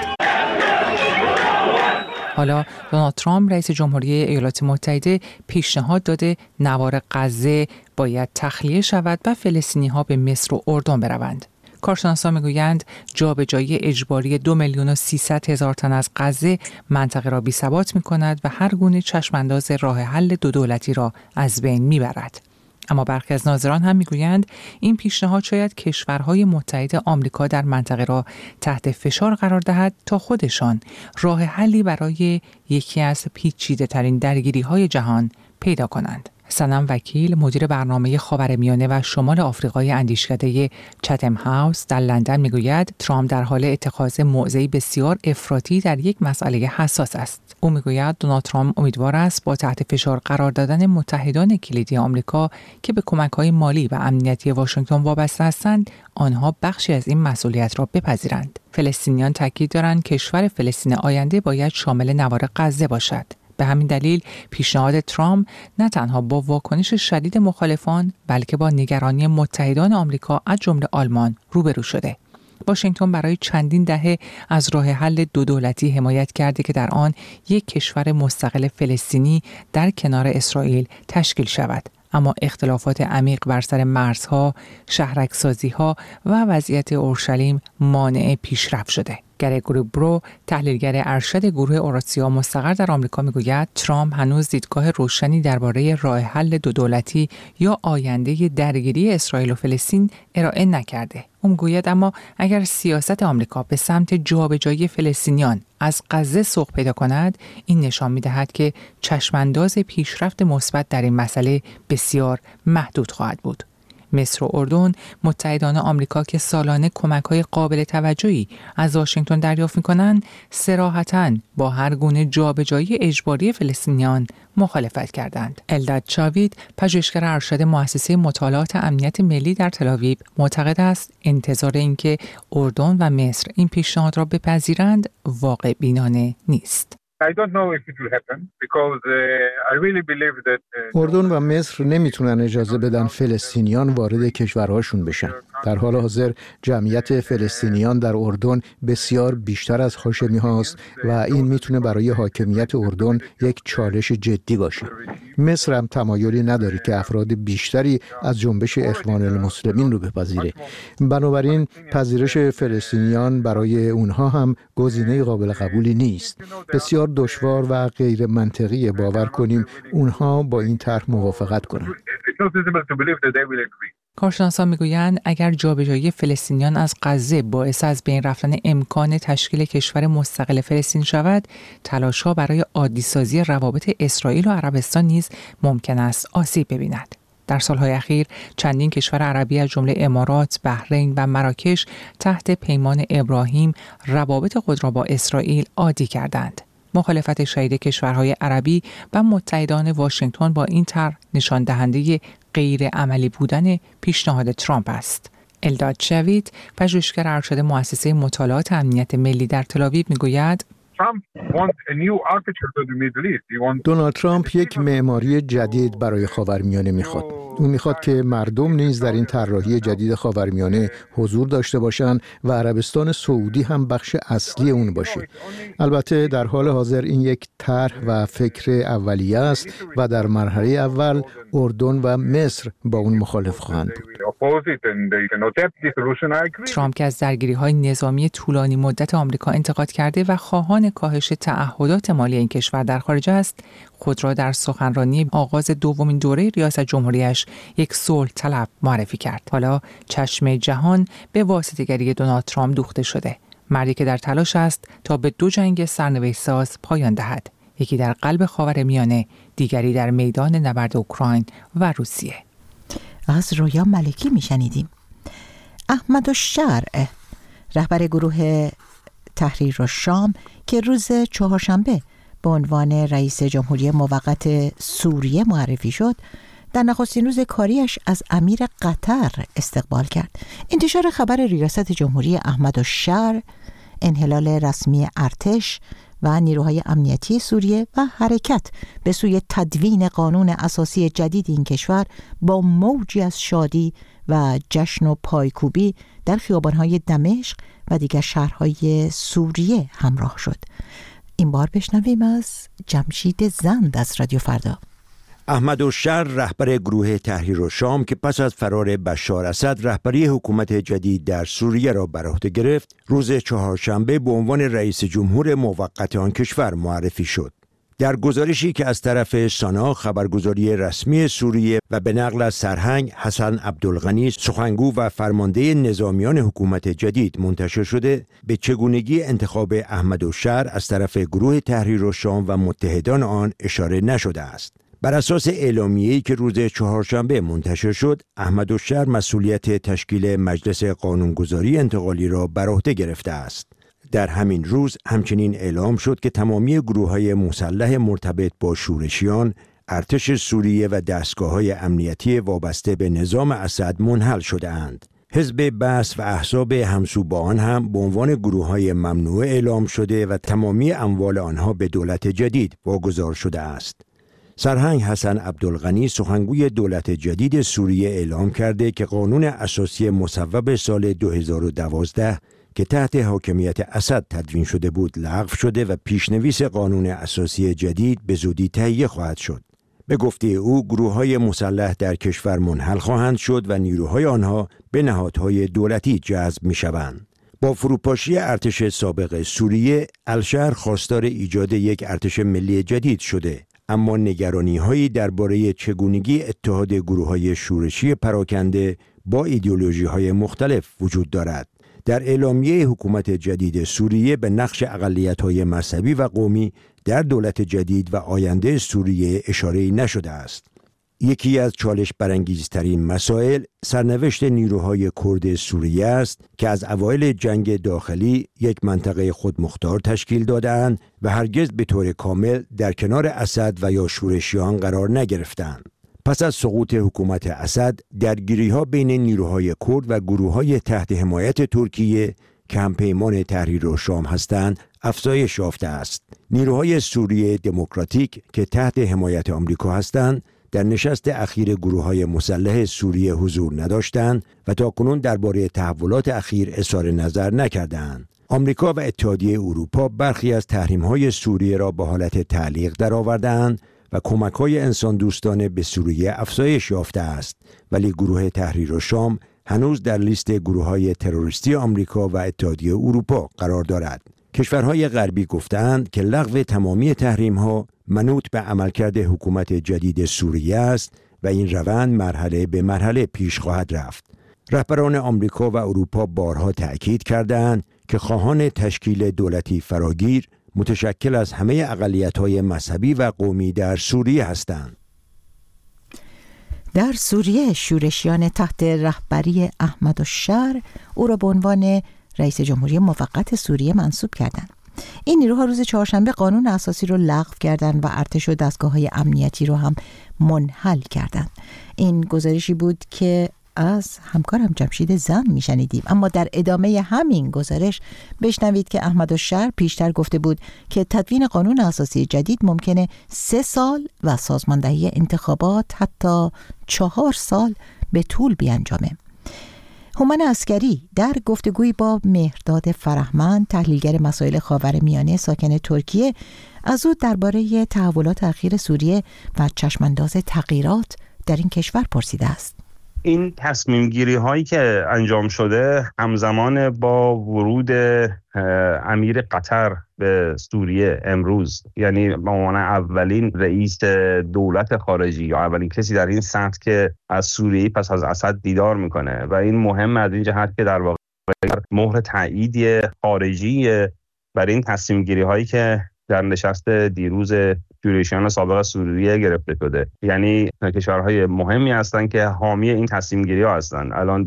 حالا دونالد ترامپ رئیس جمهوری ایالات متحده پیشنهاد داده نوار غزه باید تخلیه شود و فلسطینی‌ها به مصر و اردن بروند. کارشناسان میگویند جابجایی اجباری 2,300,000 تن از غزه منطقه را بی‌ثبات می‌کند و هر گونه چشم‌انداز راه حل دو دولتی را از بین می‌برد. اما برخی از ناظران هم میگویند این پیشنهاد شاید کشورهای متحد آمریکا در منطقه را تحت فشار قرار دهد تا خودشان راه حلی برای یکی از پیچیده‌ترین درگیری‌های جهان پیدا کنند. سنم وکیل، مدیر برنامه خاورمیانه و شمال آفریقای اندیشکده چتم هاوس در لندن میگوید ترامپ در حال اتخاذ موضعی بسیار افراطی در یک مسئله حساس است. او میگوید دونالد ترامپ امیدوار است با تحت فشار قرار دادن متحدان کلیدی آمریکا که به کمک‌های مالی و امنیتی واشنگتن وابسته هستند، آنها بخشی از این مسئولیت را بپذیرند. فلسطینیان تاکید دارند کشور فلسطین آینده باید شامل نوار غزه باشد. به همین دلیل پیشنهاد ترامپ نه تنها با واکنش شدید مخالفان بلکه با نگرانی متحدان آمریکا از جمله آلمان روبرو شده. واشنگتن برای چندین دهه از راه حل دو دولتی حمایت کرده که در آن یک کشور مستقل فلسطینی در کنار اسرائیل تشکیل شود. اما اختلافات عمیق بر سر مرزها، شهرک‌سازی‌ها و وضعیت اورشلیم مانع پیشرفت شده. گرگوری برو، تحلیلگر ارشد گروه اوراسیا مستقر در آمریکا میگوید ترامپ هنوز دیدگاه روشنی درباره راه حل دو دولتی یا آینده درگیری اسرائیل و فلسطین ارائه نکرده. او میگوید اما اگر سیاست آمریکا به سمت جابجایی فلسطینیان از غزه سوق پیدا کند، این نشان می‌دهد که چشمانداز پیشرفت مثبت در این مسئله بسیار محدود خواهد بود. مصر و اردن متحدان آمریکا که سالانه کمک‌های قابل توجهی از واشنگتن دریافت می‌کنند، صراحتاً با هر گونه جابجایی اجباری فلسطینیان مخالفت کردند. الداد چاوید، پژوهشگر ارشد مؤسسه مطالعات امنیت ملی در تل‌آویو، معتقد است انتظار اینکه اردن و مصر این پیشنهاد را بپذیرند واقع بینانه نیست. اردن و مصر نمیتونن اجازه بدن فلسطینیان وارد کشورهاشون بشن. در حال حاضر جمعیت فلسطینیان در اردن بسیار بیشتر از هاشمی هاست و این میتونه برای حاکمیت اردن یک چالش جدی باشه. مصر هم تمایلی نداره که افراد بیشتری از جنبش اخوان المسلمین رو بپذیره. بنابراین پذیرش فلسطینیان برای اونها هم گزینه قابل قبولی نیست. بسیار دشوار و غیر منطقی باور کنیم اونها با این طرح موافقت کنند. کارشناسان میگویند اگر جابجایی فلسطینیان از غزه باعث از بین رفتن امکان تشکیل کشور مستقل فلسطین شود، تلاش‌ها برای عادی‌سازی روابط اسرائیل و عربستان نیز ممکن است آسیب ببیند. در سالهای اخیر چندین کشور عربی از جمله امارات، بحرین و مراکش تحت پیمان ابراهیم روابط خود را با اسرائیل عادی کردند. مخالفت شدید کشورهای عربی و متحدان واشنگتن با این طرح نشان دهنده غیر عملی بودن پیشنهاد ترامپ است. الداد چاوید، پژوهشگر ارشد مؤسسه مطالعات امنیت ملی در تل‌آویو میگوید دونالد ترامپ یک معماری جدید برای خاورمیانه میخواد. او میخواد که مردم نیز در این طراحی جدید خاورمیانه حضور داشته باشند و عربستان سعودی هم بخش اصلی اون باشه. البته در حال حاضر این یک طرح و فکر اولیه است و در مرحله اول اردن و مصر با اون مخالف خواهند بود. ترامپ که از درگیری‌های نظامی طولانی مدت آمریکا انتقاد کرده و خواهان امکان کاهش تعهدات مالی این کشور در خارج است، خود را در سخنرانی آغاز دومین دوره ریاست جمهوریش یک صلح طلب معرفی کرد. حالا چشم جهان به واسطه‌گری دونالد ترامپ دوخته شده، مردی که در تلاش است تا به 2 جنگ سرنوشت ساز پایان دهد، یکی در قلب خاورمیانه، دیگری در میدان نبرد اوکراین و روسیه. از رویا ملکی میشنیدیم. احمدالشرع، رهبر گروه تحریر الشام که روز چهارشنبه به عنوان رئیس جمهوری موقت سوریه معرفی شد، در نخستین روز کاریش از امیر قطر استقبال کرد. انتشار خبر ریاست جمهوری احمدالشرع، انحلال رسمی ارتش و نیروهای امنیتی سوریه و حرکت به سوی تدوین قانون اساسی جدید این کشور با موجی از شادی و جشن و پایکوبی در خیابان‌های دمشق و دیگر شهرهای سوریه همراه شد. این بار بشنویم از جمشید زند از رادیو فردا. احمدالشرع، رهبر گروه تحریر الشام که پس از فرار بشار اسد رهبری حکومت جدید در سوریه را بر عهده گرفت، روز چهارشنبه به عنوان رئیس جمهور موقت آن کشور معرفی شد. در گزارشی که از طرف سانا، خبرگزاری رسمی سوریه، و به نقل از سرهنگ حسن عبدالغنی، سخنگو و فرمانده نظامیان حکومت جدید منتشر شده، به چگونگی انتخاب احمدالشرع از طرف گروه تحریر الشام و متحدان آن اشاره نشده است. بر اساس اعلامیه‌ای که روز چهارشنبه منتشر شد، احمدالشرع مسئولیت تشکیل مجلس قانونگذاری انتقالی را بر عهده گرفته است. در همین روز همچنین اعلام شد که تمامی گروه‌های مسلح مرتبط با شورشیان، ارتش سوریه و دستگاه‌های امنیتی وابسته به نظام اسد منحل شده‌اند. حزب بعث و احزاب همسو با آن هم به عنوان گروه‌های ممنوعه اعلام شده و تمامی اموال آنها به دولت جدید واگذار شده است. سرهنگ حسن عبدالغنی، سخنگوی دولت جدید سوریه، اعلام کرده که قانون اساسی مصوب سال 2012 که تحت حاکمیت اسد تدوین شده بود لغو شده و پیشنویس قانون اساسی جدید به زودی تهیه خواهد شد. به گفته او، گروه‌های مسلح در کشور منحل خواهند شد و نیروهای آنها به نهادهای دولتی جذب می‌شوند. با فروپاشی ارتش سابق سوریه، الشهر خواستار ایجاد یک ارتش ملی جدید شده، اما نگرانی‌هایی درباره چگونگی اتحاد گروه‌های شورشی پراکنده با ایدئولوژی‌های مختلف وجود دارد. در اعلامیه حکومت جدید سوریه به نقش اقلیت‌های مذهبی و قومی در دولت جدید و آینده سوریه اشاره‌ای نشده است. یکی از چالش برانگیزترین مسائل سرنوشت نیروهای کرد سوریه است که از اوایل جنگ داخلی یک منطقه خودمختار تشکیل داده‌اند و هرگز به طور کامل در کنار اسد و یا شورشیان قرار نگرفتند. پس از سقوط حکومت اسد، درگیری‌ها بین نیروهای کرد و گروه‌های تحت حمایت ترکیه که هم پیمان تحریر الشام هستند، افزایش یافته است. نیروهای سوریه دموکراتیک که تحت حمایت آمریکا هستند، در نشست اخیر گروه‌های مسلح سوریه حضور نداشتند و تاکنون درباره تحولات اخیر اظهار نظر نکردند. آمریکا و اتحادیه اروپا برخی از تحریم‌های سوریه را به حالت تعلیق درآورده‌اند و کمک‌های انسان دوستانه به سوریه افزایش یافته است، ولی گروه تحریر الشام هنوز در لیست گروه‌های تروریستی آمریکا و اتحادیه اروپا قرار دارد. کشورهای غربی گفتند که لغو تمامی تحریم‌ها منوط به عملکرد حکومت جدید سوریه است و این روند مرحله به مرحله پیش خواهد رفت. رهبران آمریکا و اروپا بارها تأکید کردند که خواهان تشکیل دولتی فراگیر متشکل از همه اقلیت‌های مذهبی و قومی در سوریه هستند. در سوریه شورشیان تحت رهبری احمدالشرع او را به عنوان رئیس جمهوری موقت سوریه منصوب کردند. این نیروها روز چهارشنبه قانون اساسی رو لغو کردند و ارتش و دستگاه‌های امنیتی رو هم منحل کردند. این گزارشی بود که از همکارم جمشید زند میشنیدیم. اما در ادامه همین گزارش بشنوید که احمدالشرع پیشتر گفته بود که تدوین قانون اساسی جدید ممکنه 3 سال و سازماندهی انتخابات حتی 4 سال به طول بیانجامه. هومن عسکری در گفتگویی با مهرداد فرهمند، تحلیلگر مسائل خاورمیانه ساکن ترکیه، از او درباره تحولات اخیر سوریه و چشمانداز تغییرات در این کشور پرسیده است. این تصمیم گیری هایی که انجام شده همزمان با ورود امیر قطر به سوریه امروز، یعنی به عنوان اولین رئیس دولت خارجی یا اولین کسی در این سطح که از سوریه پس از اسد دیدار میکنه و این مهم از این جهت که در واقع مهر تایید خارجی برای این تصمیم گیری هایی که در نشست دیروز جوریشیان سابق سوریه گرفته شده، یعنی کشورهای مهمی هستند که حامی این تصمیم گیری ها هستند. الان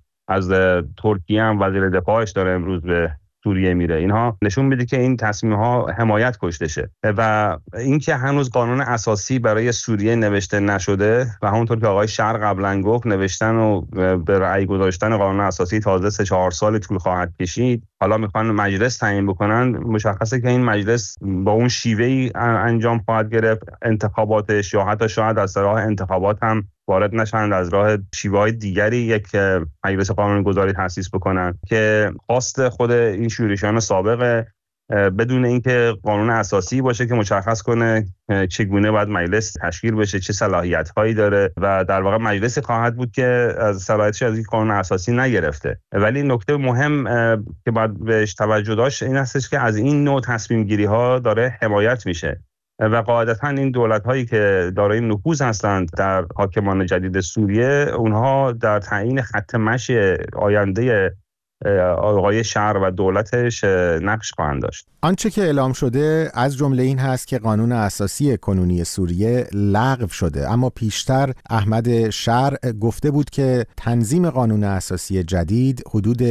از ترکیه هم وزیر دفاعش داره امروز به سوریه میره. اینها نشون میده که این تصمیم ها حمایت کشته شه و اینکه هنوز قانون اساسی برای سوریه نوشته نشده و همونطور که آقای شهر قبلا گفت نوشتن و به رأی گذاشتن قانون اساسی تازه 3-4 سال طول خواهد کشید. حالا میخوان مجلس تعیین بکنن، مشخصه که این مجلس با اون شیوهی انجام خواهد گرفت انتخاباتش، یا حتی شاید از راه انتخابات هم وارد نشند، از راه شیوه‌های دیگری یک مجلس قانون‌گذاری تأسیس بکنن که خواست خود این شورشیان سابق بدون اینکه قانون اساسی باشه که مشخص کنه چگونه باید مجلس تشکیل بشه، چه صلاحیت‌هایی داره و در واقع مجلسی خواهد بود که از صلاحیتش از این قانون اساسی نگرفته. ولی نکته مهم که باید بهش توجه داشت این هستش که از این نوع تصمیم گیری‌ها داره حمایت میشه و قاعدتاً این دولت‌هایی که دارای نفوذ هستند در حاکمان جدید سوریه، اونها در تعیین خط مشی آینده آقای شهر و دولتش نقش خواهند داشت. آنچه که اعلام شده از جمله این هست که قانون اساسی کنونی سوریه لغو شده، اما پیشتر احمد شهر گفته بود که تنظیم قانون اساسی جدید حدود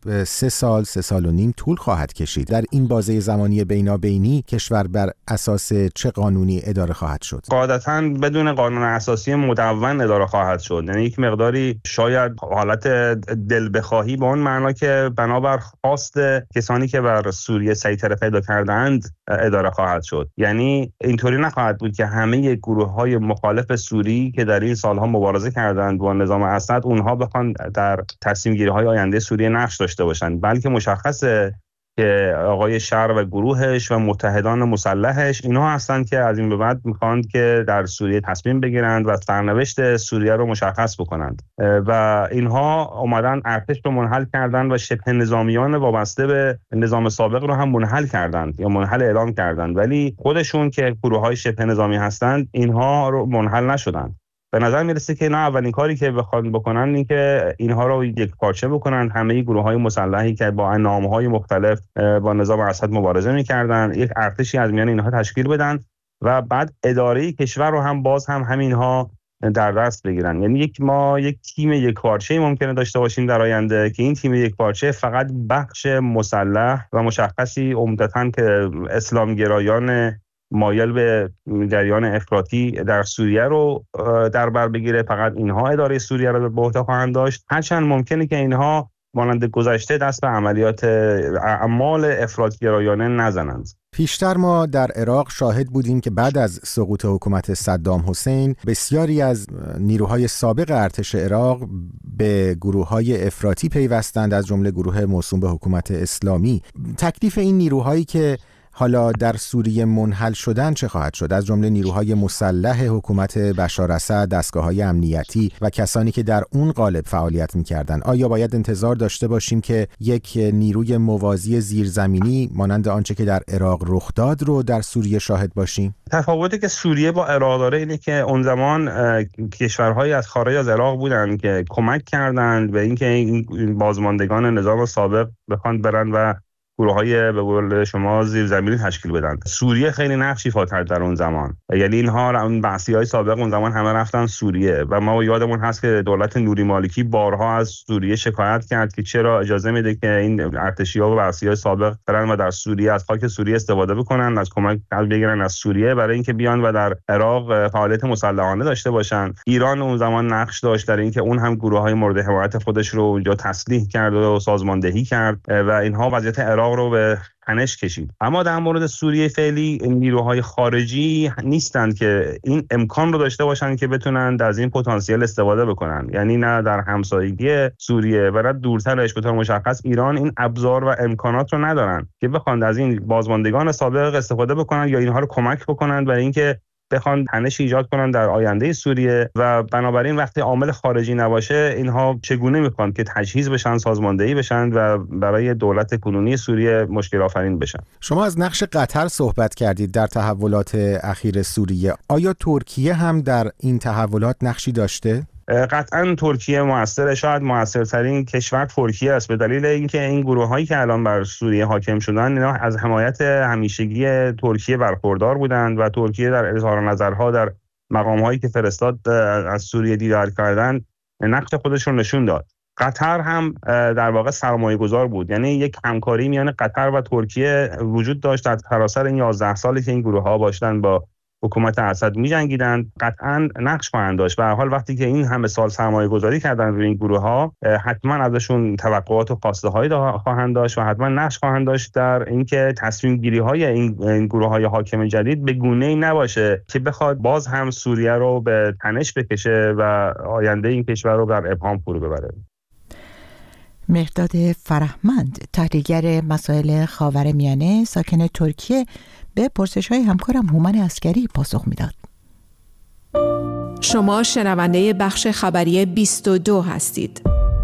3 سال 3 سال و نیم طول خواهد کشید. در این بازه زمانی بینابینی کشور بر اساس چه قانونی اداره خواهد شد؟ قاعدتاً بدون قانون اساسی مدون اداره خواهد شد، یعنی یک مقداری شاید حالت دل بخواهی به اون معنا که بنابر خواست کسانی که بر سوریه سیطره پیدا کردند اداره خواهد شد. یعنی اینطوری نخواهد بود که همه گروه‌های مخالف سوری که در این سالها مبارزه کردند با نظام اسد اونها بخوان در تصمیم‌گیری‌های آینده سوریه نقش داشته باشند، بلکه مشخصه که آقای شهر و گروهش و متحدان مسلحش اینها هستند که از این به بعد میخواند که در سوریه تصمیم بگیرند و سرنوشت سوریه رو مشخص بکنند و اینها اومدن ارتش رو منحل کردند و شبه نظامیان وابسته به نظام سابق رو هم منحل کردند یا منحل اعلام کردند، ولی خودشون که گروه‌های شبه نظامی هستند اینها رو منحل نشدند. به نظر میرسه که اینا اولین کاری که بخوان بکنن این که اینها رو یک پارچه بکنن، همه گروه‌های مسلحی که با نام‌های مختلف با نظام اسد مبارزه می‌کردن یک ارتشی از میان اینها تشکیل بدن و بعد اداره کشور رو هم باز هم همینها در دست بگیرن. یعنی یک تیم یک پارچه‌ای ممکنه داشته باشیم در آینده که این تیم یک پارچه فقط بخش مسلح و مشخصی عمدتاً که اسلامگرایان مایل به جریان افراطی در سوریه رو در بر بگیره، فقط اینها اداره سوریه رو به عهده خواهند داشت، هرچند ممکنه که اینها مانند گذشته دست به عملیات اعمال افراطگرایانه نزنند. پیشتر ما در عراق شاهد بودیم که بعد از سقوط حکومت صدام حسین بسیاری از نیروهای سابق ارتش عراق به گروه‌های افراطی پیوستند، از جمله گروه موسوم به حکومت اسلامی. تکلیف این نیروهایی که حالا در سوریه منحل شدن چه خواهد شد؟ از جمله نیروهای مسلح حکومت بشار اسد، دستگاه‌های امنیتی و کسانی که در اون قالب فعالیت می‌کردند. آیا باید انتظار داشته باشیم که یک نیروی موازی زیرزمینی مانند آنچه که در عراق رخ داد رو در سوریه شاهد باشیم؟ تفاوتی که سوریه با عراق داره اینه که اون زمان کشورهایی از خارج از عراق بودند که کمک کردند به اینکه این بازماندگان نظام سابق بخوان برن و گروه‌های به قول شما زیرزمینی تشکیل بدن. سوریه خیلی نقشی ایفا در اون زمان، یعنی اینها اون بعثی‌های سابق اون زمان همه رفتن سوریه و ما یادمون هست که دولت نوری مالکی بارها از سوریه شکایت کرد که چرا اجازه میده که این ارتشی‌ها و بعثی‌های سابق برن و در سوریه از خاک سوریه استفاده بکنن، از کمک بگیرن از سوریه برای اینکه بیان و در عراق فعالیت مسلحانه داشته باشن. ایران اون زمان نقش داشت در اینکه اون هم گروه‌های مورد حمایت خودش رو اونجا تسلیح کرد و سازماندهی کرد و اینها وضعیت عراق رو به تنش کشید. اما در مورد سوریه فعلی نیروهای خارجی نیستند که این امکان رو داشته باشند که بتونن از این پتانسیل استفاده بکنن، یعنی نه در همسایگی سوریه و نه دورترش به طور مشخص ایران این ابزار و امکانات رو ندارن که بخوان از این بازماندگان سابق استفاده بکنن یا اینها رو کمک بکنن برای اینکه بخوان تنش ایجاد کنن در آینده سوریه و بنابراین وقتی عامل خارجی نباشه اینها چگونه میخوان که تجهیز بشن، سازماندهی بشن و برای دولت کنونی سوریه مشکل آفرین بشن. شما از نقش قطر صحبت کردید در تحولات اخیر سوریه. آیا ترکیه هم در این تحولات نقشی داشته؟ قطعا ترکیه مؤثره، شاید مؤثرترین کشور ترکیه است، به دلیل اینکه این گروه‌هایی که الان بر سوریه حاکم شدن اینا از حمایت همیشگی ترکیه برخوردار بودند و ترکیه در اظهار نظرها در مقام‌هایی که فرستاد از سوریه دیدار کردن نقش خودش رو نشون داد. قطر هم در واقع سرمایه‌گذار بود، یعنی یک همکاری میان قطر و ترکیه وجود داشت در سراسر این 11 سالی که این گروه‌ها باشتن با حکومت اسد می‌جنگیدند. قطعاً نقش خواهند داشت. به هر حال وقتی که این همه سال سرمایه‌گذاری کردن روی این گروه‌ها، حتما ازشون توقعات و خواسته‌هایی خواهند داشت و حتما نقش خواهند داشت در اینکه تصمیم‌گیری‌های این گروه‌های حاکم جدید به گونه‌ای نباشه که بخواد باز هم سوریه رو به تنش بکشه و آینده این کشور رو در ابهام فرو ببره. مهرداد فرهمند، تحلیلگر مسائل خاورمیانه ساکن ترکیه، به پرسش‌های همکارم هومن عسکری پاسخ میداد. شما شنونده بخش خبری 22 هستید.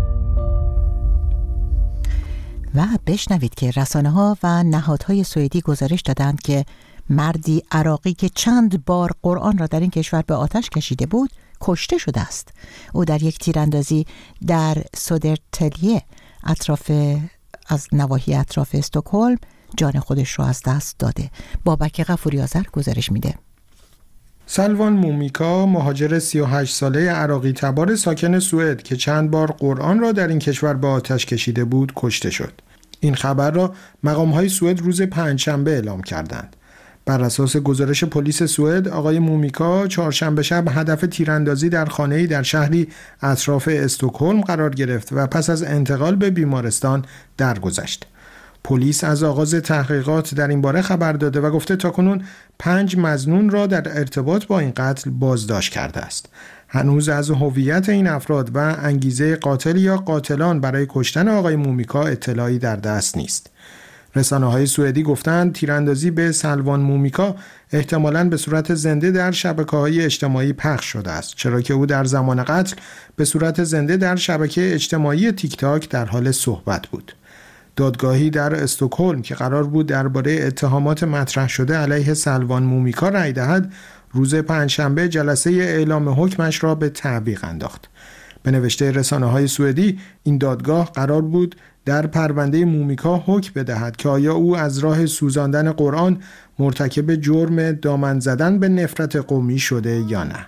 و بشنوید که رسانه‌ها و نهادهای سوئدی گزارش دادند که مردی عراقی که چند بار قرآن را در این کشور به آتش کشیده بود کشته شده است. او در یک تیراندازی در سودرتلیه از نواحی اطراف استکهلم جان خودش را از دست داده. بابک غفوری آذر گزارش میده. سلوان مومیکا، مهاجر 38 ساله عراقی تبار ساکن سوئد که چند بار قرآن را در این کشور به آتش کشیده بود کشته شد. این خبر را مقام‌های سوئد روز پنجشنبه اعلام کردند. بر اساس گزارش پلیس سوئد، آقای مومیکا چهارشنبه شب هدف تیراندازی در خانه‌ای در شهری اطراف استکهلم قرار گرفت و پس از انتقال به بیمارستان درگذشت. پلیس از آغاز تحقیقات در این باره خبر داده و گفته تاکنون 5 مظنون را در ارتباط با این قتل بازداشت کرده است. هنوز از هویت این افراد و انگیزه قاتل یا قاتلان برای کشتن آقای مومیکا اطلاعی در دست نیست. رسانه‌های سوئدی گفتند تیراندازی به سلوان مومیکا احتمالاً به صورت زنده در شبکه‌های اجتماعی پخش شده است، چرا که او در زمان قتل به صورت زنده در شبکه اجتماعی تیک تاک در حال صحبت بود. دادگاهی در استکهلم که قرار بود درباره اتهامات مطرح شده علیه سلوان مومیکا رأی دهد، روز پنجشنبه جلسه اعلام حکمش را به تعویق انداخت. به نوشته رسانه‌های سوئدی، این دادگاه قرار بود در پرونده مومیکا حکم بدهد که آیا او از راه سوزاندن قرآن مرتکب جرم دامن زدن به نفرت قومی شده یا نه.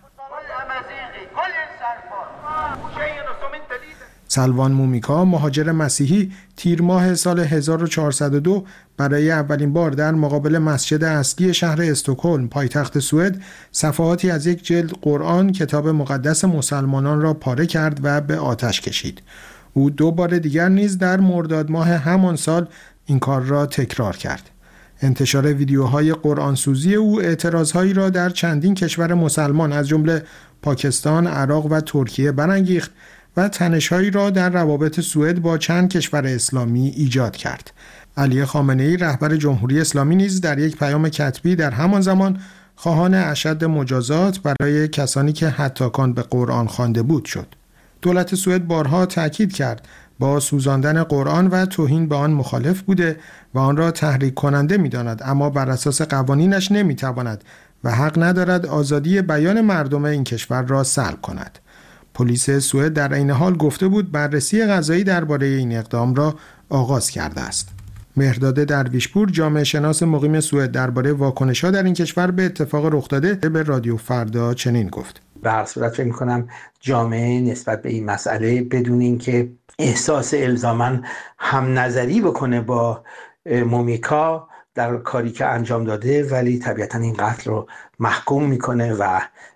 سلوان مومیکا، مهاجر مسیحی، تیر ماه سال 1402 برای اولین بار در مقابل مسجد اصلی شهر استکهلم پایتخت سوئد صفحاتی از یک جلد قرآن، کتاب مقدس مسلمانان، را پاره کرد و به آتش کشید. او 2 بار دیگر نیز در مرداد ماه همان سال این کار را تکرار کرد. انتشار ویدیوهای قرآنسوزی او اعتراضهایی را در چندین کشور مسلمان از جمله پاکستان، عراق و ترکیه برانگیخت و تنش‌هایی را در روابط سوئد با چند کشور اسلامی ایجاد کرد. علی خامنه‌ای، رهبر جمهوری اسلامی، نیز در یک پیام کتبی در همان زمان خواهان اشد مجازات برای کسانی که حتاکان به قرآن خوانده بود شد. دولت سوئد بارها تاکید کرد با سوزاندن قرآن و توهین به آن مخالف بوده و آن را تحریک کننده می‌داند، اما بر اساس قوانینش نمی‌تواند و حق ندارد آزادی بیان مردم این کشور را سلب کند. پلیس سوئد در این حال گفته بود بررسی قضایی درباره این اقدام را آغاز کرده است. مهرداد درویشپور، جامعه شناس مقیم سوئد، درباره واکنش‌ها در این کشور به اتفاق رخ داده به رادیو فردا چنین گفت: به هر صورت فکر می‌کنم جامعه نسبت به این مسئله بدون اینکه احساس الزاماً هم نظری بکنه با مومیکا در کاری که انجام داده، ولی طبیعتاً این قتل رو محکوم میکنه و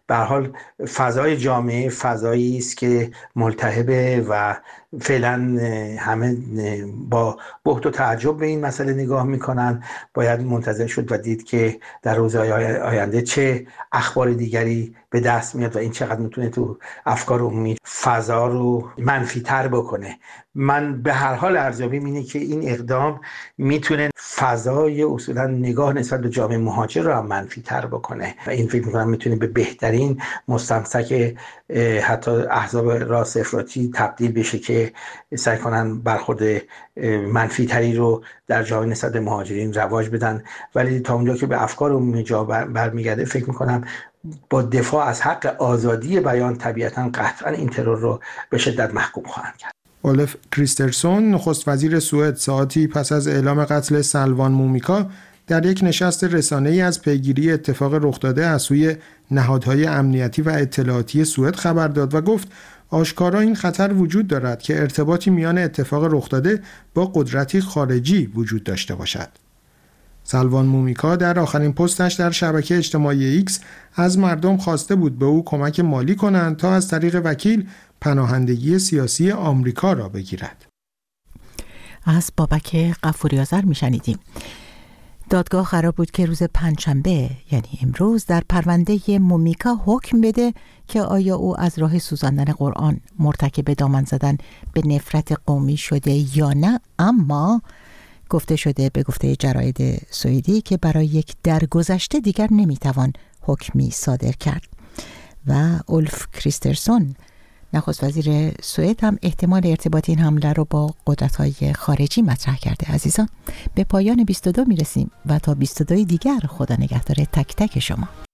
به هر حال فضای جامعه فضایی است که ملتهبه و فعلا همه با بهت و تعجب به این مسئله نگاه میکنن. باید منتظر شد و دید که در روزهای آینده چه اخبار دیگری به دست میاد و این چقدر میتونه تو افکار عمومی فضا رو منفی تر بکنه. من به هر حال ارزیابیم اینه که این اقدام میتونه فضای اصولا نگاه نسبت به جامعه مهاجر رو هم منفی تر بکنه و این فکر میکنم میتونه به بهترین مستمسک حتی احزاب راست افراطی تبدیل بشه که سعی کنن برخورد منفی تری رو در جامعه نسبت به مهاجرین رواج بدن. ولی تا اونجا که به افکار عمومی جا برمیگرده فکر میکنم با دفاع از حق آزادی بیان طبیعتاً قطعاً این ترور رو به شدت محکوم خواهند کرد. اولف کریسترسون نخست وزیر سوئد ساعتی پس از اعلام قتل سلوان مومیکا در یک نشست رسانه‌ای از پیگیری اتفاق رخ داده از سوی نهادهای امنیتی و اطلاعاتی سوئد خبر داد و گفت آشکارا این خطر وجود دارد که ارتباطی میان اتفاق رخ داده با قدرتی خارجی وجود داشته باشد. سلوان مومیکا در آخرین پستش در شبکه اجتماعی ایکس از مردم خواسته بود به او کمک مالی کنند تا از طریق وکیل پناهندگی سیاسی آمریکا را بگیرد. از بابک غفوری آذر میشنیدیم. دادگاه قرار بود که روز پنجشنبه یعنی امروز در پرونده مومیکا حکم بده که آیا او از راه سوزاندن قرآن مرتکب دامن زدن به نفرت قومی شده یا نه، اما گفته شده به گفته جراید سوئدی که برای یک درگذشته دیگر نمیتوان حکمی صادر کرد. و اولف کریسترسون نخست وزیر سوئد هم احتمال ارتباط این حمله رو با قدرت‌های خارجی مطرح کرده. عزیزان به پایان 22 میرسیم و تا 22 دیگر خدا نگهدار تک تک شما.